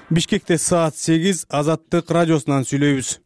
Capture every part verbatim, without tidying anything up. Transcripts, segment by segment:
Бишкекте саат сегиз, Азаттык радиосунан сүйлөйбүз.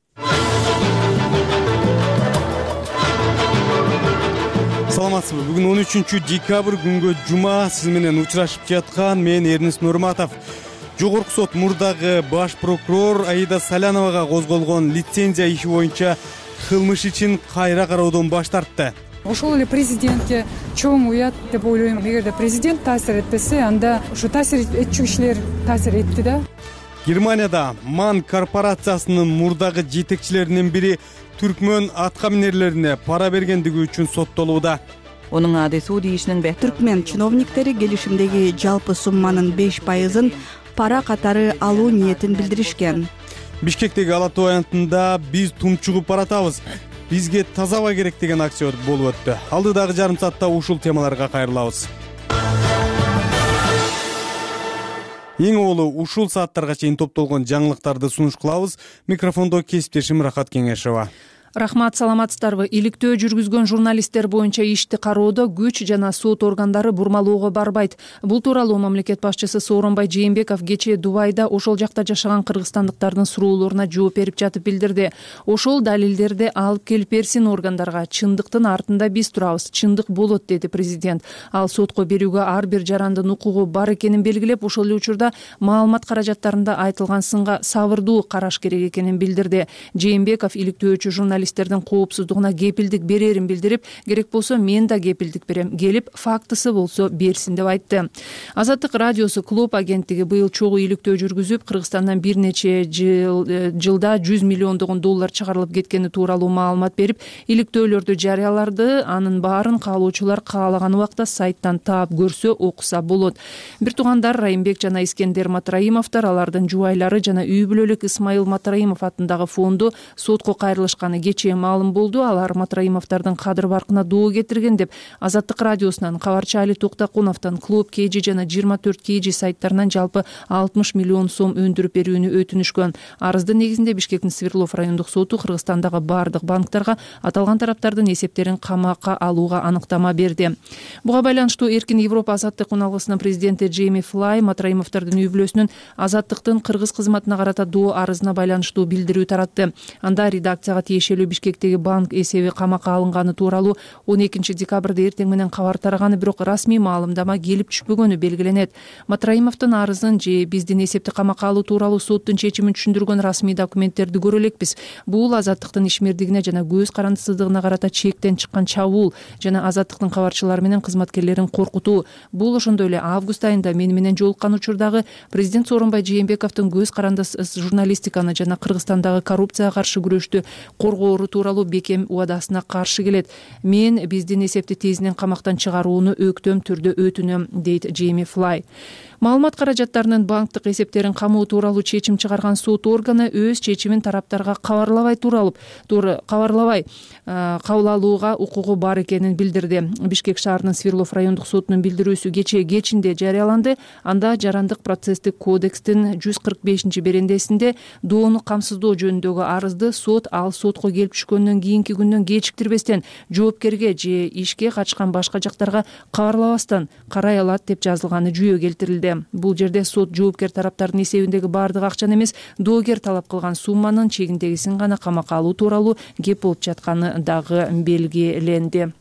Саламатсызбы? Бүгүн он үчүнчү декабрь күнгө жума, сиз менен учурашып жаткан мен Эрнис Нурматов. Жогорку сот мурдагы баш прокурор Аида Саляновага козголгон лицензия иши боюнча кылмыш ишин кайра кароодон баш тартты. Ошол эле президентке чоң уят деп ойлойм. Эгерде президент таасир этпесе, анда ушу таасир этчү кишилер таасир этти да. Германияда МАН корпорациясынын мурдагы жетекчилеринин бири түркмөн аткаминерлерине пара бергендиги үчүн соттолууда. Онун адысы дейишининбе? Түркмен чиновниктери келишимдеги жалпы сумманын беш пайызын пара катары алуу ниетин билдиришкен. Бишкектеги Ала Тоо аянтында биз тумчугуп баратабыз, бизге таза аба керек деген акция болуп өттү. Алдыдагы жарым саатта ушул темаларга кайрылабыз. Эң олу ушул сааттарга чейин топтолгон жаңылыктарды сунуш кылабыз. Микрофондо кесиптешим Рахат Кеңешова. Рахмат, саламатсыздарбы? Иликтөө жүргүзгөн журналисттер боюнча ишти кароодо күч жана сот органдары бурмалоого барбайт. Бул тууралуу мамлекет башчысы Сооронбай Жээнбеков кечээ Дубайда ошол жакта жашаган кыргызстандыктардын суроолоруна жооп берип жатып билдирди. Ошол далилдерди алып келип берсин органдарга. Чындыктын артында биз турабыз. Чындык болот, деди президент. Ал сотко берүүгө ар бир жарандын укугу бар экенин белгилеп, ошол эле учурда маалымат каражаттарында айтылган сынга сабырдуу караш керек экенин билдирди. Жээнбеков иликтөөчү журналист журналисттердин коопсуздугуна кепилдик берерин билдирип, керек болсо мен да кепилдик берем, келип фактысы болсо берсин деп айтты. Азаттык радиосу Клуб агенттиги быйыл чогуу иликтөө жүргүзүп, Кыргызстандан бир нече жыл, жылда жүз миллиондогон доллар чыгарылып кеткени тууралуу маалымат берип, иликтөөлөрдү жарыяларды, анын баарын каалоочулар каалаган убакта сайттан таап көрсө, окуса болот. Бир туугандар Райымбек жана Искендер Матраимовдор, алардын жубайлары жана үй бүлөлүк Исмаил Матраимов атындагы фонду сотко кайрылышканы кечээ маалым болду. Алар Матраимовдордун кадыр баркына доо кетирген деп Азаттык радиосунан, кабарчы Али Токтакуновдон, Клуб кей жи жана жыйырма төрт кей жи сайттарынан жалпы алтымыш миллион сом өндүрүп берүүнү өтүнүшкөн. Арыздын негизинде Бишкектин Свердлов райондук соту Кыргызстандагы бардык банктарга аталган тараптардын эсептерин камакка алууга аныктама берди. Буга байланыштуу Эркин Европа азаттык уналгысынын президенти Джейми Флай Матраимовдордун үй бүлөсүнүн азаттыктын кыргыз кызматына карата доо арызына байланыштуу билдирүү таратты. Анда редакцияга тиешелүү Бишкектеги банк эсеби камакка алынганы тууралуу он экинчи декабрда эртең менен кабар тараганы, бирок расмий маалымдама келип түшпөгөнү белгиленет. Матраимовдун арызын же биздин эсепти камакка алуу тууралуу соттун чечимин түшүндүргөн расмий документтерди көрө элекпиз. Бул азаттыктын ишмердигине жана көз карандысыздыгына карата чектен чыккан чабуул жана азаттыктын кабарчылары менен кызматкерлерин коркутуу. Бул ошондой эле август айында мени менен жолуккан учурдагы президент Сооронбай Жээнбековдун көз карандысыз журналистиканы жана Кыргызстандагы коррупцияга каршы күрөштү коргоору тууралуу бекем убадасына каршы келет. Мен биздин эсепти тезинен камактан чыгарууну өктөм түрдө өтүнөм, дейт Джейми Флай. Маалымат каражаттарынын банктык эсептерин камоо тууралуу чечим чыгарган сот органы өз чечимин тараптарга кабарлабай тууралуу туура кабарлабай кабыл алууга укугу бар экенин билдирди. Бишкек шаарынын Свердлов райондук сотунун билдирүүсү кечээ кечинде жарыяланды. Анда жарандык процесстик кодекстин жүз кырк бешинчи берендесинде доону камсыздоо жөнүндөгү арызды сот ал сотко келип түшкөндөн кийинки күндөн кечиктирбестен жоопкерге же ишке катышкан башка жактарга кабарлабастан карай алат деп жазылганы жүйө келтирилди. Бул жерде сот жоопкер тараптардын эсебиндеги бардык акчаны эмес, доогер талап кылган сумманын чегиндегисин гана камакка алуу тууралуу кеп болуп жатканы дагы белгиленди.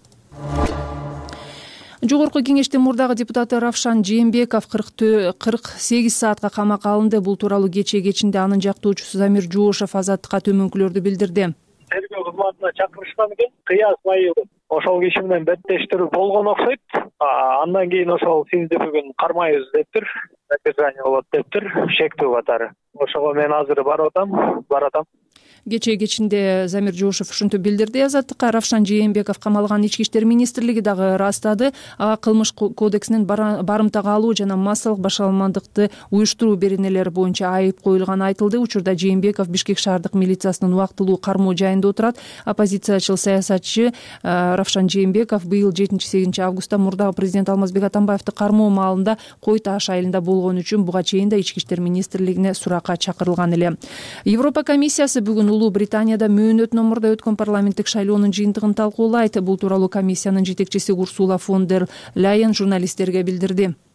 Жогорку кеңештин мурдагы депутаты Равшан Жээнбеков кырк сегиз саатка камакка алынды. Бул тууралуу кечээ кечинде анын жактоочусу Замир Жоошев Азаттыкка төмөнкүлөрдү билдирди. Тергөө кызматына чакырышкан экен. Кыяз майыл ошол киши менен беттештирүү болгон окшойт. Андан кийин ошол сизди бүгүн кармайбыз дептир. Наказание болот дептир. Шектүү катары. Ошого мен азыр баратам, баратам. Кечээ кечинде Замир Жоошев ушинтип билдирди Азаттыкка. Равшан Жээнбеков камалган Ички иштер министрлиги дагы ырастады. Ага кылмыш кодексинин барымтага алуу жана массалык башаламандыкты уюштуруу беренелери боюнча айып коюлганы айтылды. Учурда Жээнбеков Бишкек шаардык милициясынын убактылуу кармоо жайында отурат. Оппозициячыл саясатчы Равшан Жээнбеков быйыл жетинчи сегизинчи августта мурдагы президент Алмазбек Атамбаевди кармоо маалында Кой Таш айылында болгон үчүн буга чейин да Ички иштер министрлигине суракка чакырылган эле. Европа комиссиясы бүгүн Улуу Британияда мөөнөт номурда өткөн парламенттик шайлоонун жыйынтыгын талкуулайт. Бул тууралуу комиссиянын жетекчиси Урсула фон дер Ляйен журналисттерге билдирди.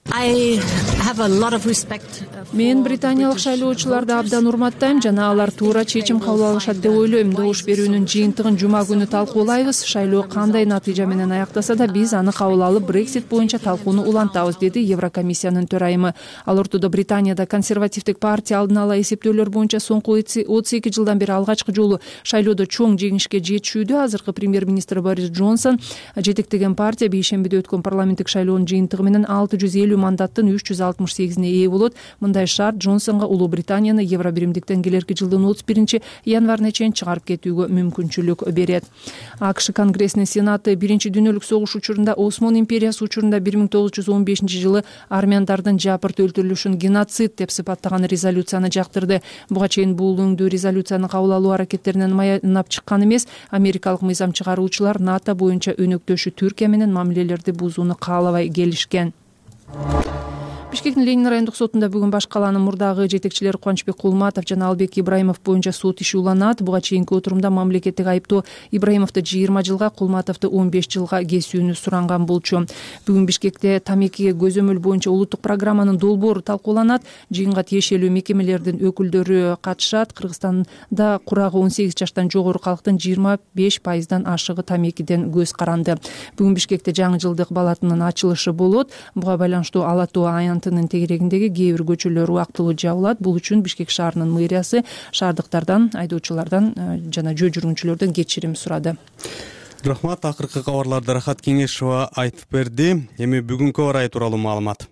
Мен британиялык шайлоочуларды абдан урматтайм жана алар туура чечим кабыл алышат деп ойлойм. Добуш берүүнүн жыйынтыгын жума күнү талкуулайбыз. Шайлоо кандай натыйжа менен аяктаса да биз аны кабыл алып Брексит боюнча талкууну улантабыз, деди Еврокомиссиянын төрайымы. Ал ортодо Британияда консервативдик партия алдын ала эсептөөлөр боюнча соңку отуз эки жылдан бери алгачкы жолу шайлоодо чоң жеңишке жетишүүдө. Азыркы премьер-министр Борис Джонсон жетектеген партия бейшембиде өткөн парламенттик шайлоонун жыйынтыгы менен алты жүз элүү мандаттын үч жүз алтымыш сегизине ээ болот. Мындай шарт Джонсонго Улуу Британияны Евробиримдиктен келерки жылдын отуз биринчи январына чейин чыгарып кетүүгө мүмкүнчүлүк берет. АКШ Конгрессинин Сенаты биринчи дүйнөлүк согуш учурунда Осмон империясы учурунда бир миң тогуз жүз он бешинчи жылы армяндардын жапырт өлтүрүлүшүн геноцид деп сыпаттаган резолюцияны жактырды. Буга чейин бул өңдүү резолюцияны кабыл алуу аракеттеринен маянап чыккан эмес, америкалык мыйзам чыгаруучулар НАТО боюнча өнөктөшү Түркия менен мамилелерди бузууну каалабай келишкен. Бишкектин Ленин райондук сотунда бүгүн баш калаанын мурдагы жетекчилери Кубанычбек Кулматов жана Албек Ибраимов боюнча сот иши уланат. Буга чейинки отурумда мамлекеттик айыптоо Ибраимовду жыйырма жылга, Кулматовду он беш жылга кесүүнү суранган болчу. Бүгүн Бишкекте тамекиге көзөмөл боюнча улуттук программанын долбоору талкууланат. Жыйынга тиешелүү мекемелердин өкүлдөрү катышат. Кыргызстанда курагы он сегиз жаштан жогору калктын жыйырма беш пайыздан ашыгы тамекиден көз каранды. Бүгүн Бишкекте жаңы жылдык балатынын ачылышы болот. Буга байланыштуу Ала Тоо аянтынын тегерегиндеги кээ бир көчөлөр убактылуу жабылат. Бул үчүн Бишкек шаарынын мэриясы шаардыктардан, айдоочулардан жана жөө жүргүнчүлөрдөн кечирим сурады. Рахмат, акыркы кабарларды Рахат Кеңешова айтып берди. Эми бүгүнкү аба ырайы тууралуу маалымат.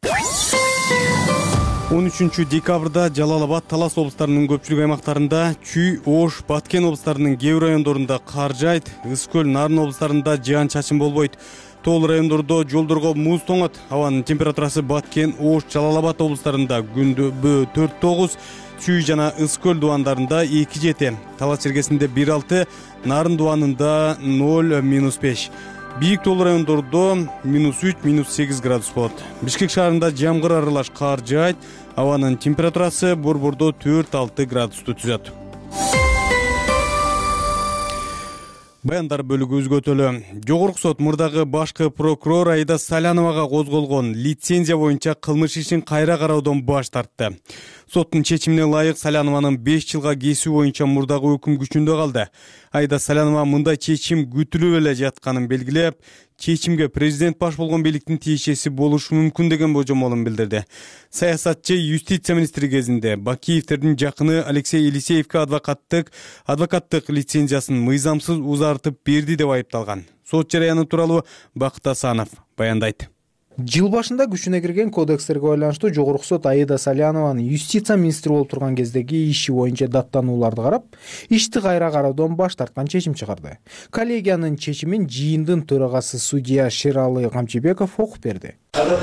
он үчүнчү декабрда Жалал Абад, Талас облустарынын көпчүлүк аймактарында, Чүй, Ош, Баткен облустарынын кээ бир райондорунда кар жаайт, Ысык көл, Нарын облустарында жаан чачын болбойт. Тоол райондордо жолдорго муз тоңот. Абанын температурасы Баткен, Ош, Жалал Абад облустарында күндү төрт тогуз, Чүй жана Ысык көл дубандарында эки жети, Талас чергесинде бир алты, Нарын дубанында ноль минус беш. Бийик тоол райондордо минус үч, минус сегиз градус болот. Бишкек шаарында жамгыр аралаш кар жаайт. Абанын температурасы Борбордо төрт алты градусту түзөт. Баяндар бөлүгү өзгөтөлү. Жогорку сот мурдагы башкы прокурор Аида Саляновага козголгон лицензия боюнча кылмыш ишин кайра кароодон баш тартты. Соттун чечимине ылайык Салянованын беш жылга кесүү боюнча мурдагы өкүм күчүндө калды. Аида Салянова мындай чечим күтүлүп эле жатканын белгилеп, чечимге президент баш болгон бийликтин тиешеси болушу мүмкүн деген божомолун билдирди. Саясатчы юстиция министри кезинде Бакиевтердин жакыны Алексей Елисеевке адвокаттык адвокаттык лицензиясын мыйзамсыз узартып берди деп айыпталган. Сот жарыяны тууралуу Бакыт Асанов баяндайт. Жыл башында күчүнө кирген кодекстерге байланыштуу жогорку сот Аида Салянованын юстиция министри болуп турган кездеги иши боюнча даттанууларды карап, ишти кайра кароодон баш тарткан чечим чыгарды. Коллегиянын чечимин жыйындын төрагасы судья Шералы Камчыбеков окуп берди.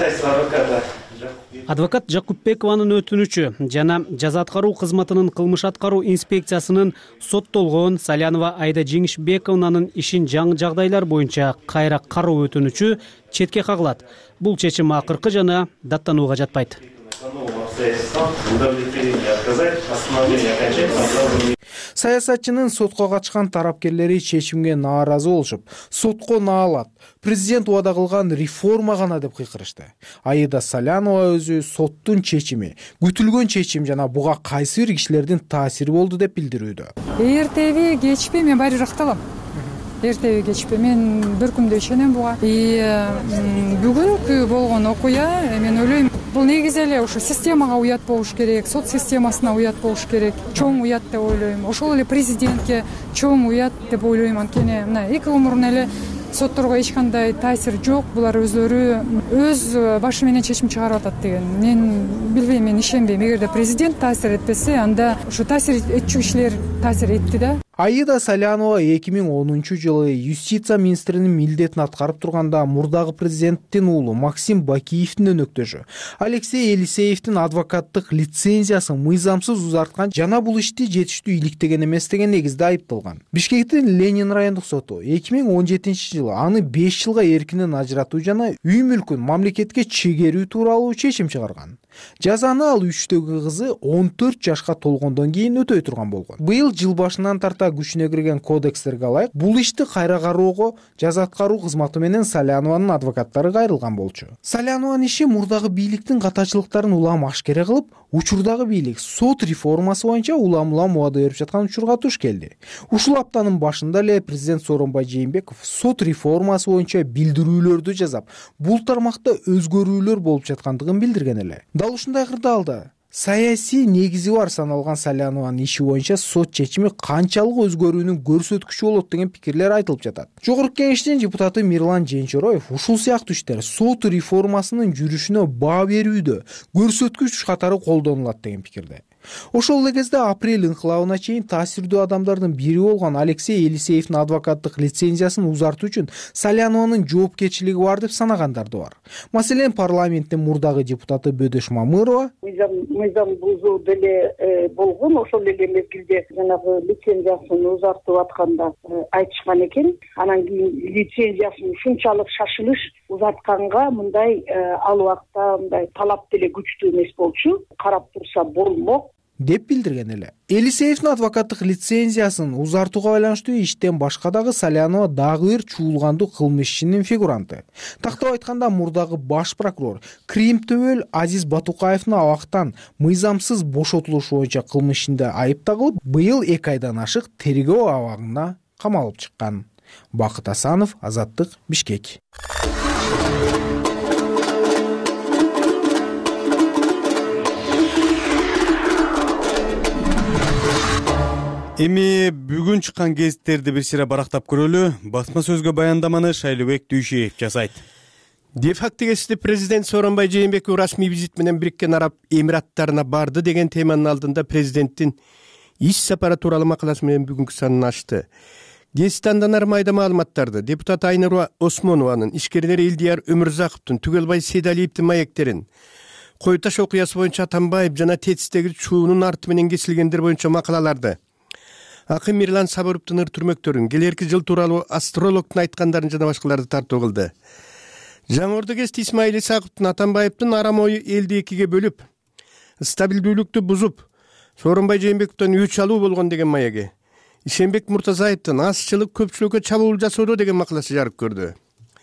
Адвокат Жакупбекованын өтүнүчү жана жаза аткаруу кызматынын кылмыш аткаруу инспекциясынын соттолгон Салянова Аида Жеңишбековнанын ишин жаңы жагдайлар боюнча кайра кароо өтүнүчү четке кагылат. Бул чечим акыркы жана даттанууга жатпайт. Саясатчынын сотко катышкан тарапкерлери чечимге нааразы болушуп, сотко наалат, президент убада кылган реформа гана деп кыйкырышты. Аида Салянова өзү соттун чечими, күтүлгөн чечим жана буга кайсы бир кишилердин таасири болду деп билдирүүдө. Эртеби кечпей мен баары жакталам. Эртеби кечпей мен бир күндө ишенем буга. Бүгүнкү болгон окуя мен ойлойм, бул негизи эле ошо системага уят болуш керек, сот системасына уят болуш керек, чоң уят деп ойлойм. Ошол эле президентке чоң уят деп ойлойм. Анткени мына эки умурун эле сотторго эч кандай таасир жок, булар өзлөрү өз башы менен чечим чыгарып атат деген. Мен билбейм, мен ишенбейм. Эгерде президент таасир этпесе, анда ушу таасир этчү кишилер таасир этти да. Аида Салянова эки миң онунчу жылы юстиция министринин милдетин аткарып турганда мурдагы президенттин уулу Максим Бакиевдин өнөктөшү Алексей Елисеевдин адвокаттык лицензиясын мыйзамсыз узарткан жана бул ишти жетиштүү иликтеген эмес деген негизде айыпталган. Бишкектин Ленин райондук соту эки миң он жетинчи жылы аны беш жылга эркинен ажыратуу жана үй мүлкүн мамлекетке чегерүү тууралуу чечим чыгарган. Жазаны ал үчтөгү кызы он төрт жашка толгондон кийин өтөй турган болгон. Быйыл жыл башынан тарта күчүнө кирген кодекстерге ылайык бул ишти кайра кароого жаза аткаруу кызматы менен Салянованын адвокаттары кайрылган болчу. Салянованын иши мурдагы бийликтин катачылыктарын улам ашкере кылып, учурдагы бийлик сот реформасы боюнча улам-улам убада берип жаткан учурга туш келди. Ушул аптанын башында эле президент Сооронбай Жээнбеков сот реформасы боюнча билдирүүлөрдү жазап, бул тармакта өзгөрүүлөр болуп жаткандыгын билдирген эле. Дал ушундай кырдаалда саясий негизи бар саналган Салянованын иши боюнча сот чечими канчалык өзгөрүүнүн көрсөткүчү болот деген пикирлер айтылып жатат. Жогорку кеңештин депутаты Мирлан Женчороев ушул сыяктуу иштер сот реформасынын жүрүшүнө баа берүүдө көрсөткүч катары колдонулат деген пикирде. Ошол эле кезде апрель инкылабына чейин таасирдүү адамдардын бири болгон Алексей Елисеевдин адвокаттык лицензиясын узартуу үчүн Салянованын жоопкерчилиги бар деп санагандар да бар. Маселен, парламенттин мурдагы депутаты Бөдөш Мамырова мыйзам бузуу деле болгон, ошол эле мезгилде жанагы лицензиясын узартып атканда айтышкан экен. Анан кийин лицензиясын ушунчалык шашылыш узартканга мындай ал убакта мындай талап деле күчтүү эмес болчу. Карап турса болмок деп билдирген эле. Елисеевдин адвокаттык лицензиясын узартууга байланыштуу иштен башка дагы Салянова дагы бир чуулгандуу кылмыш ишинин фигуранты. Тактап айтканда, мурдагы баш прокурор Крим төбөл Азиз Батукаевдин абактан мыйзамсыз бошотулушу боюнча кылмыш ишинде айыпталып, быйыл эки айдан ашык тергөө абагына камалып чыккан. Бакыт Асанов, Азаттык, Бишкек. Эми бүгүн чыккан гезиттерди бир сыйра барактап көрөлү. Басма сөзгө баяндаманы Шайлыбек Дүйшиев жасайт. Де-факто кесипте президент Сооронбай Жээнбеков расмий визит менен Бириккен Араб Эмираттарына барды деген теманын алдында президенттин иш сапары тууралуу макаласы менен бүгүнкү санын ачты. Гезит андан майда маалыматтарды депутат Айнура Осмонованын, ишкерлер Элдияр Өмүрзаковдун, Түгөлбай Сейдалиевдин маектерин, Кой таш окуясы боюнча Атамбаев жана Тетистеги чуунун арты менен кесилгендер боюнча макалаларды, Акын Мирлан Сабыровдун ыр түрмөктөрүн, келерки жыл тууралуу астрологдун айткандарын жана башкаларды тартуу кылды. Жаңырды гезит Исмаил Исаковдун, Атамбаевдин арам ою элди экиге бөлүп, стабилдүүлүктү бузуп, Сооронбай Жээнбековдон өч алуу болгон деген маеги, Ишенбек Муртазаевдин азчылык көпчүлүккө чабуул жасоодо деген макаласы жарык көрдү.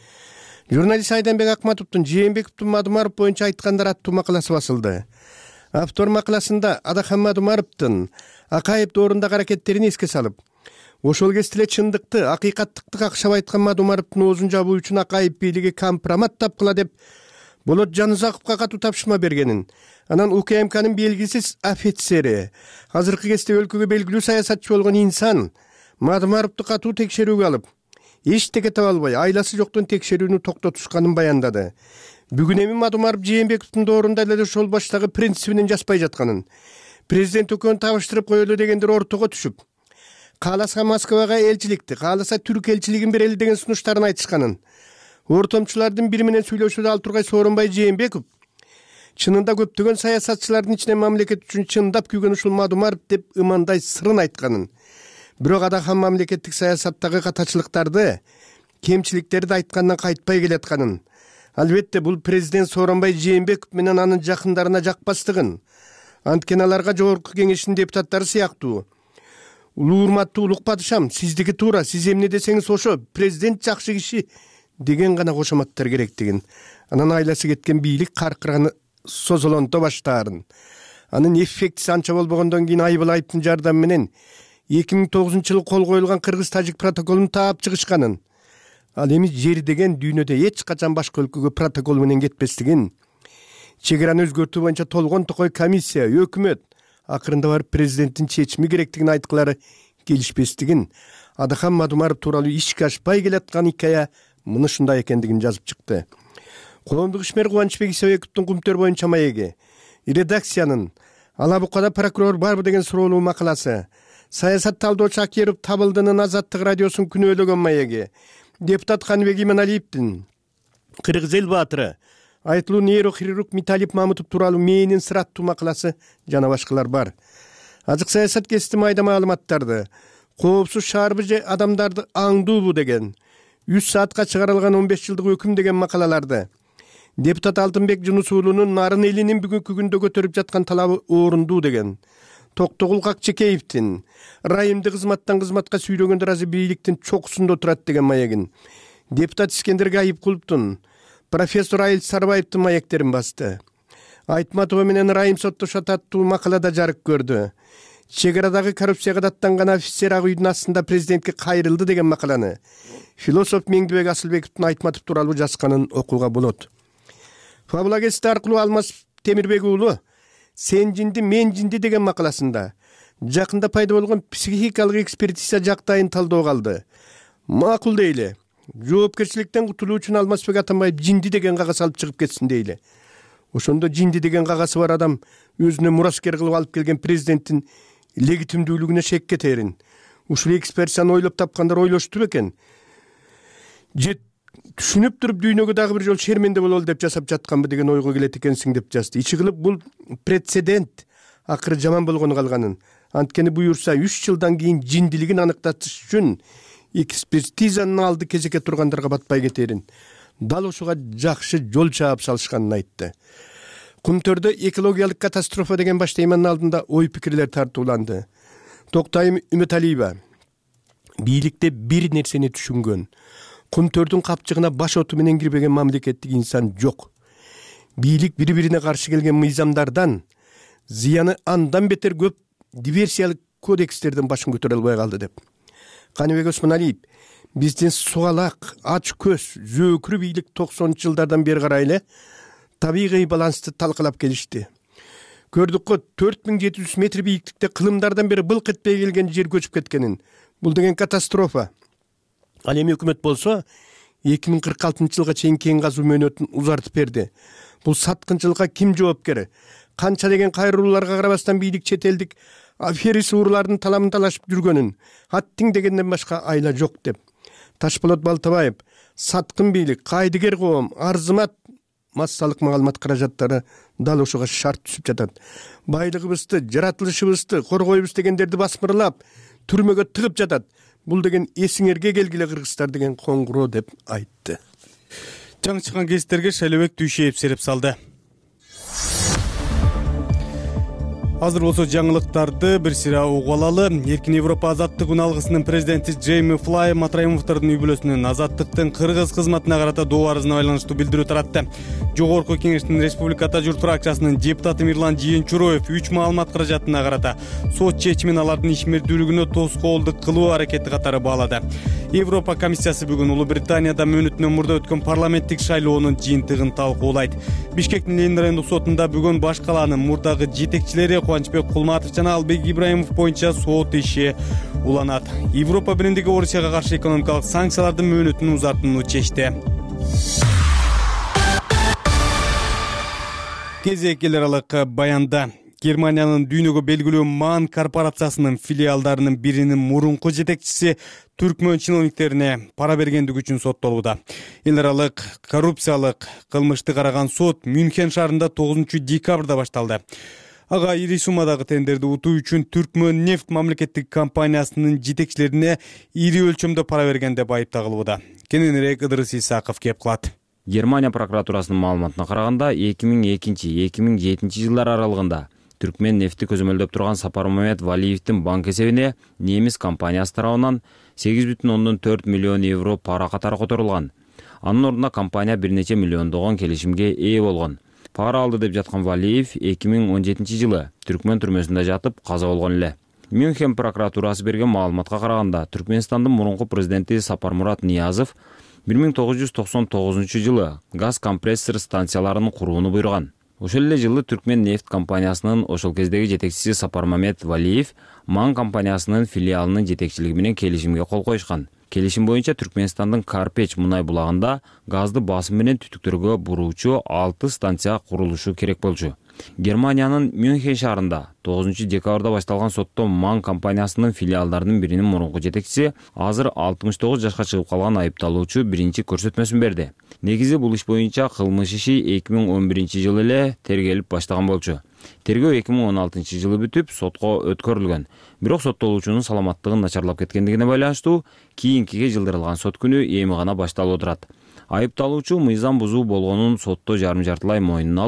Журналист Айданбек Акматовдун Жээнбековдун Мадумаров боюнча айткандар аттуу макаласы басылды. Автор макаласында Адахан Мадумаровдун Акаевди орундагы аракеттерин эске салып, ошол кезде эле чындыкты, акыйкаттыкты какшап айткан Мадумаровдун оозун жабуу үчүн Акаев бийлиги компромат тапкыла деп Болот Жанызаковго катуу тапшырма бергенин, анан УКМКнын белгисиз офицери, азыркы кезде өлкөгө белгилүү саясатчы болгон инсан Мадумаровду катуу текшерүүгө алып, эчтеке таба албай, айласы жоктон текшерүүнү токтотушканын баяндады. Бүгүн эми Мадумаров Жээнбековдун доорунда эле ошол баштагы принцибинен жаспай жатканын, президент өкмөтүн табыштырып коелу дегендер ортого түшүп, кааласа Москвага элчиликти, кааласа Түрк элчилигин берели деген сунуштарын айтышканын, ортомчулардын бири менен сүйлөшүүдө ал тургай Сооронбай Жээнбеков чынында көптөгөн саясатчылардын ичинен мамлекет үчүн чындап күйгөн ушул Мадумаров деп ымандай сырын айтканын, бирок Адахан мамлекеттик саясаттагы катачылыктарды, кемчиликтерди айткандан кайтпай келатканын, албетте бул президент Сооронбай Жээнбеков менен анын жакындарына жакпастыгын, анткени аларга жогорку кеңештин депутаттары сыяктуу улуу урматтуу улук падышам, сиздики туура, сиз эмне десеңиз ошо, президент жакшы киши деген гана кошоматтар керектигин, анан айласы кеткен бийлик каркыраны созолонто баштаарын, анын эффектиси анча болбогондон кийин Айбылаевдин жардамы менен эки миң тогузунчу жылы кол коюлган Кыргыз-Тажик протоколун таап чыгышканын, ал эми жер деген дүйнөдө эч качан башка өлкөгө протокол менен кетпестигин, чегераны өзгөртүү боюнча толгон токой комиссия, өкмөт акырында барып президенттин чечими керектигин айткылары келишпестигин, Адахан Мадумаров тууралуу ишке ашпай келаткан икая мына ушундай экендигин жазып чыкты. Коомдук ишмер Кубанычбек Исабековдун Кумтөр боюнча маеги, редакциянын Ала Букада прокурор барбы деген суроолуу макаласы, саясат талдоочу Акеров Табылдынын Азаттык радиосун күнөөлөгөн маеги, депутат Каныбек Иманалиевдин Кыргыз эл баатыры, айтылуу нейрохирург Миталип Мамытов тууралуу мээнин сыраттуу макаласы жана башкалар бар. Азык саясат кести майда маалыматтарды, коопсуз шаарбы же адамдарды аңдуубу деген, үч саатка чыгарылган он беш жылдык өкүм деген макалаларды, депутат Алтынбек Жунус уулунун нарын элинин бүгүнкү күндө көтөрүп жаткан талабы орунду деген, Токтогул Какчекеевдин райымды кызматтан кызматка сүйрөгөндөр азыр бийликтин чокусунда отурат деген маегин, депутат Искендер Гайыпкуловдун, профессор Айыл Сарбаевдин маектерин басты. Айтматова менен Райым соттош аттуу макалада жарык көрдү. Чек арадагы коррупцияга даттанган офицер ак үйдүн астында президентке кайрылды деген макаланы философ Меңдибек Асылбековдун Айтматов тууралуу жазганын окууга болот. Фабула гезити аркылуу Алмаз Темирбек уулу «Сен жинди, мен жинди» деген макаласында жакында пайда болгон психикалык экспертиза жактайын талдоого алды. Макул дейли. Жоопкерчиликтен кутулуу үчүн Алмазбек Атамбаев жинди деген кагаз алып чыгып кетсин дейли. Ошондо жинди деген кагазы бар адам өзүнө мураскер кылып алып келген президенттин легитимдүүлүгүнө шек кетерин. Ушул экспертизаны ойлоп тапкандар ойлошту бекен. Же түшүнүп туруп дүйнөгө дагы бир жол шерменде бололу деп жасап жатканбы деген ойго келет экенсиң деп жазды. Ичи кылып бул прецедент акыры жаман болгону калганын. Анткени буюрса үч жылдан кийин жиндилигин аныктатыш үчүн экспертизанын алды кезекке тургандарга батпай кетерин. Дал ушуга жакшы жол чаап салышканын айтты. Кумтөрдө экологиялык катастрофа деген баш теманын алдында ой пикирлер тартууланды. Токтайым Үмөталиева бийликте бир нерсени түшүнгөн. Кумтөрдүн капчыгына баш оту менен кирбеген мамлекеттик инсан жок. Бийлик бири-бирине каршы келген мыйзамдардан зыяны андан бетер көп диверсиялык кодекстерден башын көтөрө албай калды деп. Каныбек Осмоналиев биздин сугалак, ач көз, зөөкүрү бийлик токсонунчу жылдардан бери карай эле табигый балансты талкалап келишти. Көрдүк го төрт миң жети жүз метр бийиктикте кылымдардан бери былк этпей келген жер көчүп кеткенин. Бул деген катастрофа. Ал эми өкмөт болсо эки миң кырк алтынчы жылга чейин кен казуу мөөнөтүн узартып берди. Бул саткынчылыкка ким жоопкер? Канча деген кайрылууларга карабастан бийлик чет элдик аферист урлардын таламын талашып жүргөнүн, аттиң дегенден башка айла жок деп. Ташболот Балтабаев саткын бийлик, кайдыгер коом, арзымат массалык маалымат каражаттары дал ошого шарт түшүп жатат. Байлыгыбызды, жаратылышыбызды, коргойбуз дегендерди басмырлап, түрмөгө тыгып жатат. Бул деген эсиңерге келгиле кыргыздар деген коңгуроо деп айтты. Жаңы чыккан гезиттерге Шайлообек Дүйшеев сереп салды. Азыр болсо жаңылыктарды бир сыйра угуп алалы. Эркин Европа азаттык үн алгысынын президенти Джейми Флай Матраимовдордун үй бүлөсүнүн азаттыктын кыргыз кызматына карата доо арызына байланыштуу билдирүү таратты. Жогорку кеңештин республикада журт фракциясынын депутаты Мирлан Жыйынчуроев үч маалымат каражатына карата сот чечимин алардын ишмердүүлүгүнө тоскоолдук кылуу аракети катары баалады. Европа комиссиясы бүгүн Улуу Британияда мөөнөтүнөн мурда өткөн парламенттик шайлоонун жыйынтыгын талкуулайт. Бишкектин Ленин райондук сотунда бүгүн баш калаанын мурдагы жетекчилери Кубанычбек Кулматов жана Албек Ибраимов боюнча сот иши уланат. Европа биримдиги Орусияга каршы экономикалык санкциялардын мөөнөтүн узартууну чечти. Кезек эл аралык баянда Германиянын дүйнөгө белгилүү Ман корпорациясынын филиалдарынын биринин мурунку жетекчиси түркмөн чиновниктерине пара бергендиги үчүн соттолууда. Эл аралык коррупциялык кылмышты караган сот Мюнхен шаарында тогузунчу декабрда башталды. Ага ири суммадагы тендерди утуу үчүн Түркмөн нефт мамлекеттик компаниясынын жетекчилерине ири өлчөмдө пара берген деп айыпталууда. Кененирээк Ыдырыс Исаков кеп кылат. Германия прокуратурасынын маалыматына караганда эки миң экинчи — эки миң жетинчи жылдар аралыгында Түркмен нефти көзөмөлдөп турган Сапармамет Валиевдин банк эсебине немис компаниясы тарабынан сегиз бүтүн ондон төрт миллион евро пара катары которулган. Анын ордуна компания бир нече миллиондогон келишимге ээ болгон. Пара алды деп жаткан Валиев эки миң он жетинчи жылы Түркмен түрмөсүндө жатып каза болгон эле. Мюнхен прокуратурасы берген маалыматка караганда Түркменстандын мурунку президенти Сапармурат Ниязов бир миң тогуз жүз токсон тогузунчу жылы газ компрессор станцияларын курууну буйруган. Ошол эле жылы Түркмен нефт компаниясынын ошол кездеги жетекчиси Сапармамет Валиев Ман компаниясынын филиалынын жетекчилиги менен келишимге кол коюшкан. Келишим боюнча Түркменстандын Карпеч мунай булагында газды басым менен түтүктөргө буруучу алты станция курулушу керек болчу. Германиянын Мюнхен шаарында тогузунчу декабрда башталган сотто Ман компаниясынын филиалдарынын биринин мурунку жетекчиси азыр алтымыш тогуз жашка чыгып калган айыпталуучу биринчи көрсөтмөсүн берди. Негизи бул иш боюнча кылмыш иши эки миң он биринчи жылы эле тергелип баштаган болчу. Тергөө эки миң он алтынчы жылы бүтүп, сотко өткөрүлгөн. Бирок соттолуучунун саламаттыгын начарлап кеткендигине байланыштуу кийинкиге жылдырылган сот күнү эми гана башталып отурат. Айыпталуучу мыйзам бузуу болгонун сотто жарым жартылай мойнуна алып,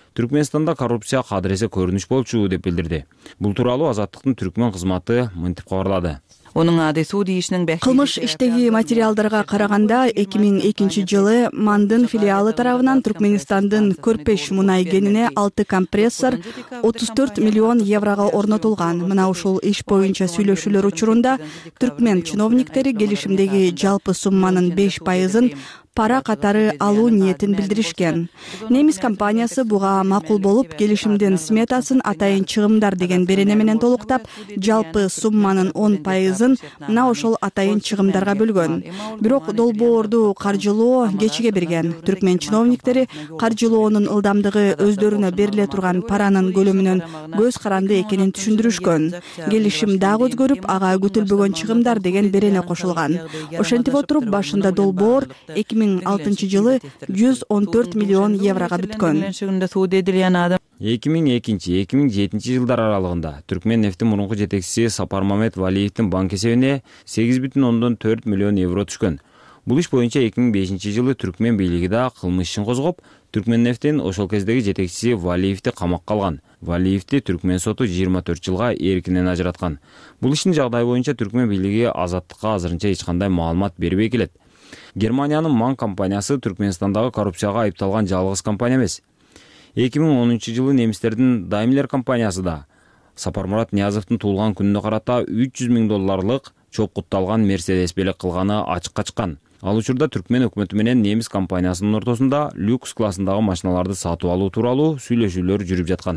Түркменстанда коррупция кадыресе көрүнүш болчу деп билдирди. Бул тууралуу Азаттыктын Түркмен кызматы мынтип кабарлады. Кылмыш иштеги материалдарга караганда эки миң экинчи жылы Мандын филиалы тарабынан Түркменистандын Көрпеш мунай кенине алты компрессор отуз төрт миллион еврого орнотулган. Мына ушул иш боюнча сүйлөшүүлөр учурунда түркмен чиновниктери келишимдеги жалпы сумманын беш пайызын пара катары алуу ниетин билдиришкен. Немис компаниясы буга макул болуп, келишимдин сметасын атайын чыгымдар деген берене менен толуктап, жалпы сумманын он пайызын мына ошол атайын чыгымдарга бөлгөн. Бирок долбоорду каржылоо кечиге берген. Түркмен чиновниктери каржылоонун ылдамдыгы өздөрүнө бериле турган паранын көлөмүнөн көз каранды экенин түшүндүрүшкөн. Келишим дагы өзгөрүп, ага күтүлбөгөн чыгымдар деген берене кошулган. Ошентип отуруп, башында долбоор эки миң алтынчы жылы жүз он төрт миллион еврого бүткөн. эки миң экинчи эки миң жетинчи жылдар аралыгында Түркмен нефтин мурунку жетекчиси Сапармамет Валиевдин банк эсебине сегиз бүтүн ондон төрт миллион евро түшкөн. Бул иш боюнча эки миң бешинчи жылы Түркмен бийлиги да кылмыш ишин козгоп, Түркмен нефтин ошол кездеги жетекчиси Валиевди камакка алган. Валиевди Түркмен соту жыйырма төрт жылга эркинен ажыраткан. Бул иштин жагдайы боюнча Түркмен бийлиги Азаттыкка азырынча эч кандай маалымат бербей келет. Германиянын Ман компаниясы Түркменстандагы коррупцияга айыпталган жалгыз компания эмес. эки миң онунчу жылы немистердин Daimler компаниясы да Сапармурат Ниязовдун туулган күнүнө карата үч жүз миң долларлык чокутталган Мерседес белек кылганы ачыкка чыккан. Ал учурда Түркмен өкмөтү менен немис компаниясынын ортосунда люкс классындагы машиналарды сатып алуу тууралуу сүйлөшүүлөр жүрүп жаткан.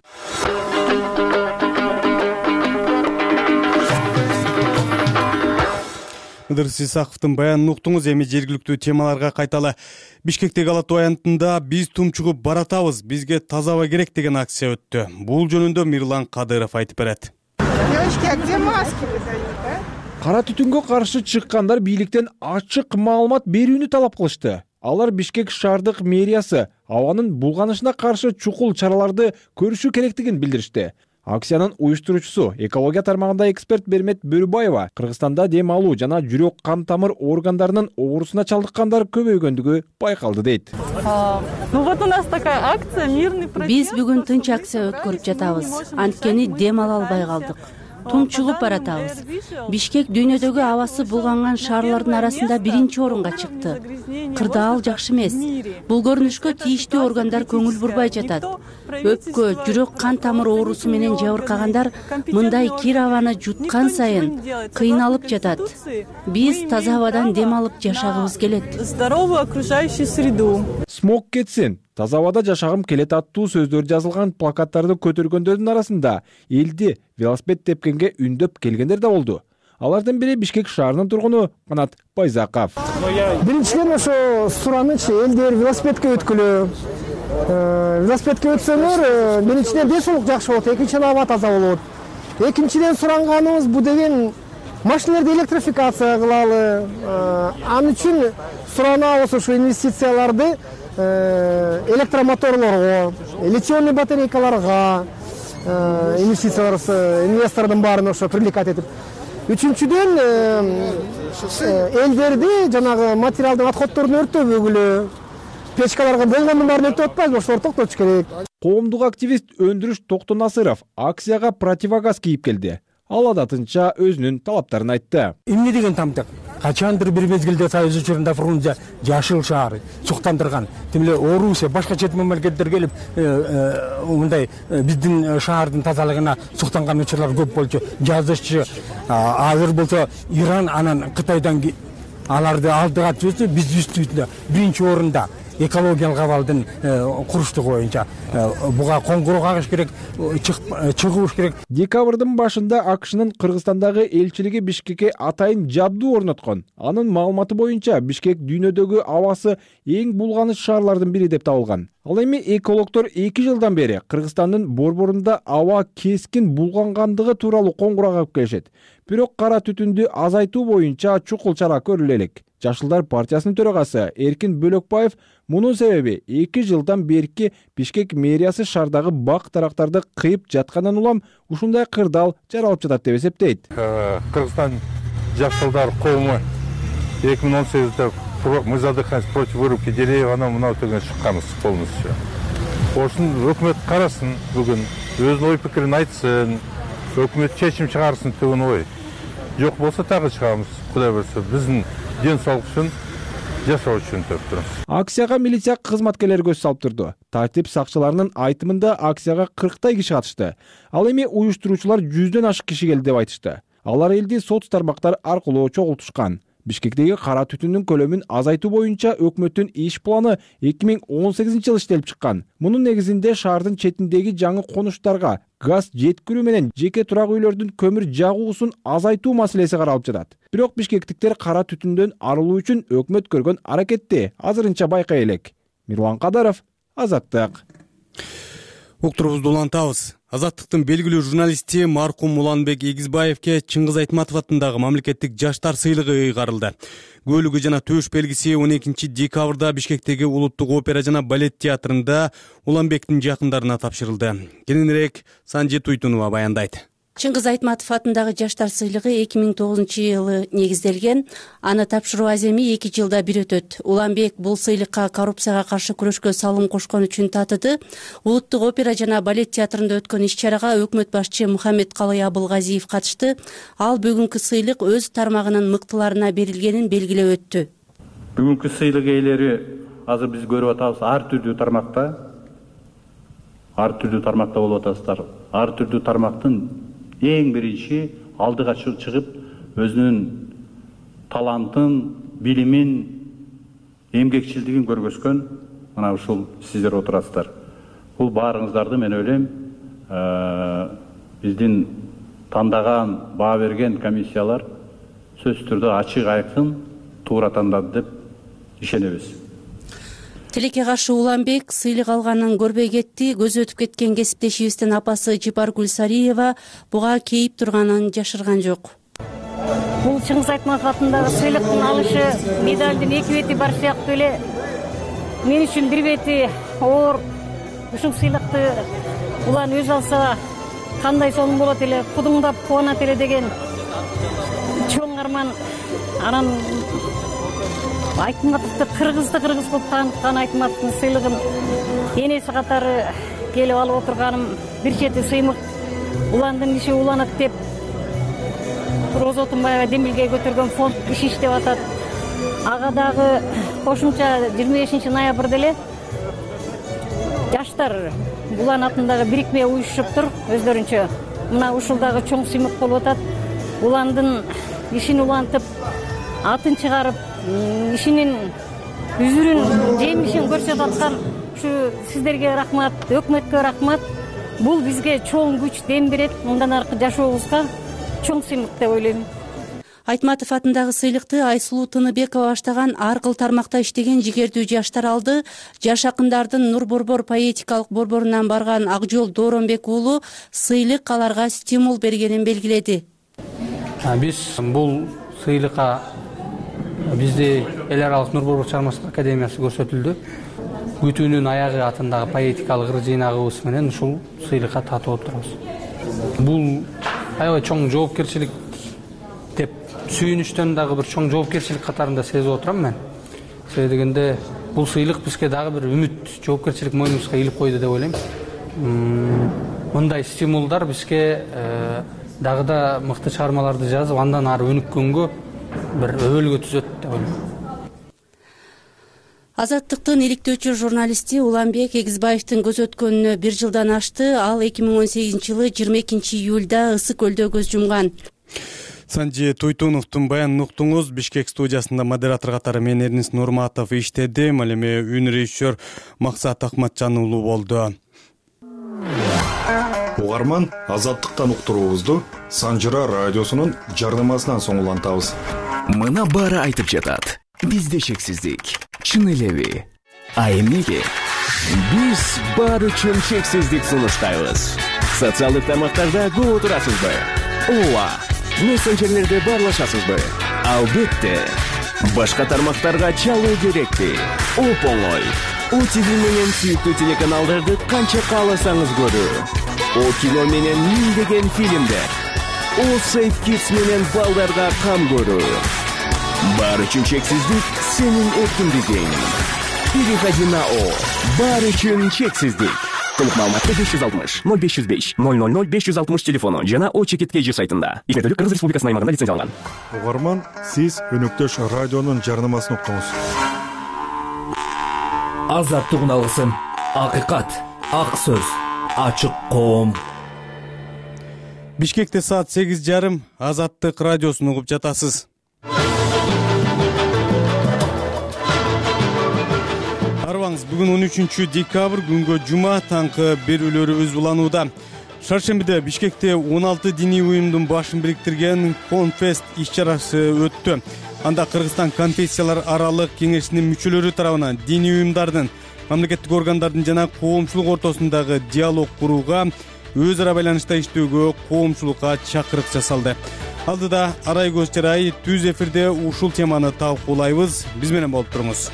Ыдырыс Исаковдун баянын уктуңуз. Эми жергиликтүү темаларга кайталы. Бишкектеги Ала Тоо аянтында биз тумчугуп баратабыз, бизге таза аба керек деген акция өттү. Бул жөнүндө Мирлан Кадыров айтып берет. Девочки, а где маски выдают, а? Кара түтүнгө каршы чыккандар бийликтен ачык маалымат берүүнү талап кылышты. Алар Бишкек шаардык мэриясы абанын булганышына каршы чукул чараларды көрүшү керектигин билдиришти. Акциянын уюштуруучусу экология тармагында эксперт Бермет Бөрүбаева Кыргызстанда дем алуу жана жүрөк кан тамыр органдарынын оорусуна чалдыккандар көбөйгөндүгү байкалды дейт. Ну вот у нас такая акция, мирный протест. Биз бүгүн тынч акция өткөрүп жатабыз. Анткени дем ала албай калдык. Тумчулуп баратабыз. Бишкек дүйнөдөгү абасы булганган шаарлардын арасында биринчи орунга чыкты. Кырдаал жакшы эмес. Бул көрүнүшкө тийиштүү органдар көңүл бурбай жатат. Өпкө, жүрөк кан тамыр оорусу менен жабыркагандар мындай кир абаны жуткан сайын кыйналып жатат. Биз таза абадан дем алып жашагыбыз келет. Здоровую окружающую среду. Смог кетсин, таза абада жашагым келет аттуу сөздөр жазылган плакаттарды көтөргөндөрдүн арасында элди велосипед тепкенге үндөп келгендер да болду. Алардын бири Бишкек шаарынын тургуну Канат Байзаков. Биринчиден ошо суранычы элдер велосипедке өткүлө. Велосипедке өтсөңөр, биринчиден денсаулык жакшы болот, экинчиден аба таза болот. Экинчиден суранганыбыз бул деген машиналарды электрификация кылалы. Ал үчүн суранабыз ошо инвестицияларды электромоторлорго, литионный батарейкаларга инвестициялар инвестордун баарын ошо привлекать этип. Үчүнчүдөн элдерди жанагы материалдын отходдорун өртөбөгүлө, печкаларга болгондун баарын өртөп атпайбы, ошолор токтотуш керек. Коомдук активист Өндүрүш Токтонасыров акцияга противогаз кийип келди. Ал адатынча өзүнүн талаптарын айтты. Эмне деген тамтык? Качандыр бир мезгилде Союз учурунда Фрунзе жашыл шаары суктандырган. Тим эле Орусия башка чет мамлекеттер келип, мындай биздин шаардын тазалыгына суктанган учурлар көп болчу. Жазышчы азыр болсо Иран анан Кытайдан аларды алдыга түзсө, биз үстүндө биринчи орунда. Экологиялык абалдын куруштугу боюнча буга коңгуроо кагыш керек, чыгыш керек. Декабрдын башында АКШнын Кыргызстандагы элчилиги Бишкекке атайын жабдуу орноткон. Анын маалыматы боюнча Бишкек дүйнөдөгү абасы эң булганыч шаарлардын бири деп табылган. Ал эми экологдор эки жылдан бери Кыргызстандын борборунда аба кескин булгангандыгы тууралуу коңгуроо кагып келишет. Бирок кара түтүндү азайтуу боюнча чукул чара көрүлө элек. Жашылдар партиясынын төрагасы Эркин Бөлөкбаев мунун себеби эки жылдан берки Бишкек мэриясы шаардагы бак тарактарды кыйып жаткандан улам ушундай кырдаал жаралып жатат деп эсептейт. Кыргызстан жашылдар коому эки миң он сегизде мы задыхаемся против вырубки деревьев, анан мынау деген шыкканбыз полностью. ошун өкмөт карасын, бүгүн өзүнүн ой пикирин айтсын, өкмөт чечим чыгарсын деген ой. Жок болсо дагы чыгабыз, Кудай буйрса. Биздин ден соолук үчүн, жашоо үчүн деп турабыз. Акцияга милиция кызматкерлери көз салып турду. Тартип сакчыларынын айтымында акцияга кырктай киши катышты. Ал эми уюштуруучулар жүздөн ашык киши келди деп айтышты. Алар элди соц тармактар аркылуу чогултушкан. Бишкектеги кара түтүндүн көлөмүн азайтуу боюнча өкмөттүн иш планы эки миң он сегизинчи жылы иштелип чыккан. Мунун негизинде шаардын четиндеги жаңы конуштарга газ жеткирүү менен жеке турак үйлөрдүн көмүр жагуусун азайтуу маселеси каралып жатат. Бирок бишкектиктер кара түтүндөн арылуу үчүн өкмөт көргөн аракетти азырынча байкай элек. Мирлан Кадаров, Азаттык. Уктурубузду улантабыз. Азаттыктын белгилүү журналисти маркум Уланбек Эгизбаевке Чыңгыз Айтматов атындагы мамлекеттик жаштар сыйлыгы ыйгарылды. Көлүгү жана төш белгиси он экинчи декабрда Бишкектеги Улуттук опера жана балет театрында Уланбектин жакындарына тапшырылды. Кененирээк Санжи Туйтунова баяндайт. Чыңгыз Айтматов атындагы жаштар сыйлыгы эки миң тогузунчу жылы негизделген. Аны тапшыруу аземи эки жылда бир өтөт. Уланбек бул сыйлыкка коррупцияга каршы күрөшкө салым кошкон үчүн татыды. Улуттук опера жана балет театрында өткөн иш-чарага өкмөт башчы Мухаммедкалый Абылгазиев катышты. Ал бүгүнкү сыйлык өз тармагынын мыктыларына берилгенин белгилеп өттү. Бүгүнкү сыйлык ээлери азыр биз көрүп атабыз, ар түрдүү тармакта, ар түрдүү тармакта болуп атасыздар. Ар түрдүү тармактын эң биринчи алдыга чыгып, өзүнүн талантын, билимин, эмгекчилдигин көргөзгөн мына ушул сиздер отурасыздар. Бул баарыңыздарды мен ойлойм, биздин тандаган, баа берген комиссиялар сөзсүз түрдө ачык айкын туура тандады деп ишенебиз. Тилекке каршы Уланбек сыйлык алганын көрбөй кетти. Көзү өтүп кеткен кесиптешибиздин апасы Жипаргүл Сариева буга кейип турганын жашырган жок. Бул Чыңгыз Айтматов атындагы сыйлыктын алышы медалдын эки бети бар сыяктуу эле мен үчүн бир бети оор. Ушул сыйлыкты улан өзү алса кандай сонун болот эле, кудуңдап кубанат эле деген чоң арман. Анан Айтматовду кыргызды кыргыз болуп тааныткан Айтматовдун сыйлыгын энеси катары келип алып отурганым бир чети сыймык. Уландын иши уланат деп Роза Отунбаева демилге көтөргөн фонд иш иштеп атат. Ага дагы кошумча жыйырма бешинчи ноябрда эле жаштар Улан атындагы бирикме уюшуптур өздөрүнчө. Мына ушул дагы чоң сыймык болуп атат. Уландын ишин улантып, атын чыгарып, ишинин үзүрүн, жемишин көрсөтүп аткан ушу сиздерге рахмат, өкмөткө рахмат. Бул бизге чоң күч, дем берет. Мындан аркы жашообузга чоң сыймык деп ойлойм. Айтматов атындагы сыйлыкты Айсулуу Тыныбекова баштаган ар кыл тармакта иштеген жигердүү жаштар алды. Жаш акындардын Нур Борбор поэтикалык борборунан барган Акжол Дооронбек уулу сыйлык аларга стимул бергенин белгиледи. Биз бул сыйлыкка бизде эл аралык Нур Борбор чыгармачылык академиясы көрсөтүлдү. Күтүүнүн аягы атындагы поэтикалык ыр жыйнагыбыз менен ушул сыйлыкка татып отурабыз. Бул аябай чоң жоопкерчилик деп сүйүнүчтөн дагы бир чоң жоопкерчилик катарында сезип отурам мен. Себеби дегенде бул сыйлык бизге дагы бир үмүт, жоопкерчилик мойнубузга илип койду деп ойлойм. Мындай стимулдар бизге дагы да мыкты чыгармаларды жазып, андан ары өнүккөнгө бир өбөлгө түзөт деп ойлойм. Азаттыктын иликтөөчү журналисти Уланбек Эгизбаевдин көз өткөнүнө бир жылдан ашты. Ал эки миң он сегизинчи жылы жыйырма экинчи июлда ысык көлдө көз жумган. Санжи Туйтуновдун баянын уктуңуз. Бишкек студиясында модератор катары мен Эрнис Нурматов иштедим. Ал эми үн режиссер Максат Акматжан уулу болду. Угарман, Азаттыктан уктуруубузду Санжыра радиосунун жардамасынан соң улантабыз. Мына баары айтып жатат. Бизде шексиздик. Чын элеби? А эмнеге? Биз бар үчүн шексиздик сунуштайбыз. Социалдык тармактарда көп отурасызбы? Ооба. Мессенджерлерде барлашасызбы? Албетте. Башка тармактарга чалуу керекпи? Оп-оңой. О Ти Ви менен сүйүктүү телеканалдарды канча кааласаңыз көрүү. О Кино менен миңдеген фильмдер. О Сейф Kids менен балдарга кам көрүү. Бар үчүн шексиздик сенин эркиндигиң. переходи на О. Бар үчүн чексиздик. Толук маалыматты беш жүз алтымыш ноль беш жүз беш ноль ноль ноль беш жүз алтымыш телефону жана О чекит кей жи сайтында. Ишмердүүлүк Кыргыз Республикасынын аймагында лицензияланган. Угарман, сиз өнөктөш радионун жарнамасын уктуңуз. Азаттык үналгысын, акыйкат, ак сөз, ачык коом. Бишкекте саат сегиз жарым Азаттык радиосун угуп жатасыз. Арбаңыз, бүгүн он үчүнчү декабрь күнгө жума таңкы берүүлөрүбүз уланууда. Шаршембиде Бишкекте он алты диний уюмдун башын бириктирген Конфест иш-чарасы өттү. Анда Кыргызстан конфессиялар аралык кеңешинин мүчөлөрү тарабынан диний уюмдардын, мамлекеттик органдардын жана коомчулук ортосундагы диалог курууга, өз ара байланышта иштөөгө, коомчулукка чакырык жасалды. Алдыда Арай көз жарай түз эфирде ушул теманы талкуулайбыз. Биз менен болуп туруңуз.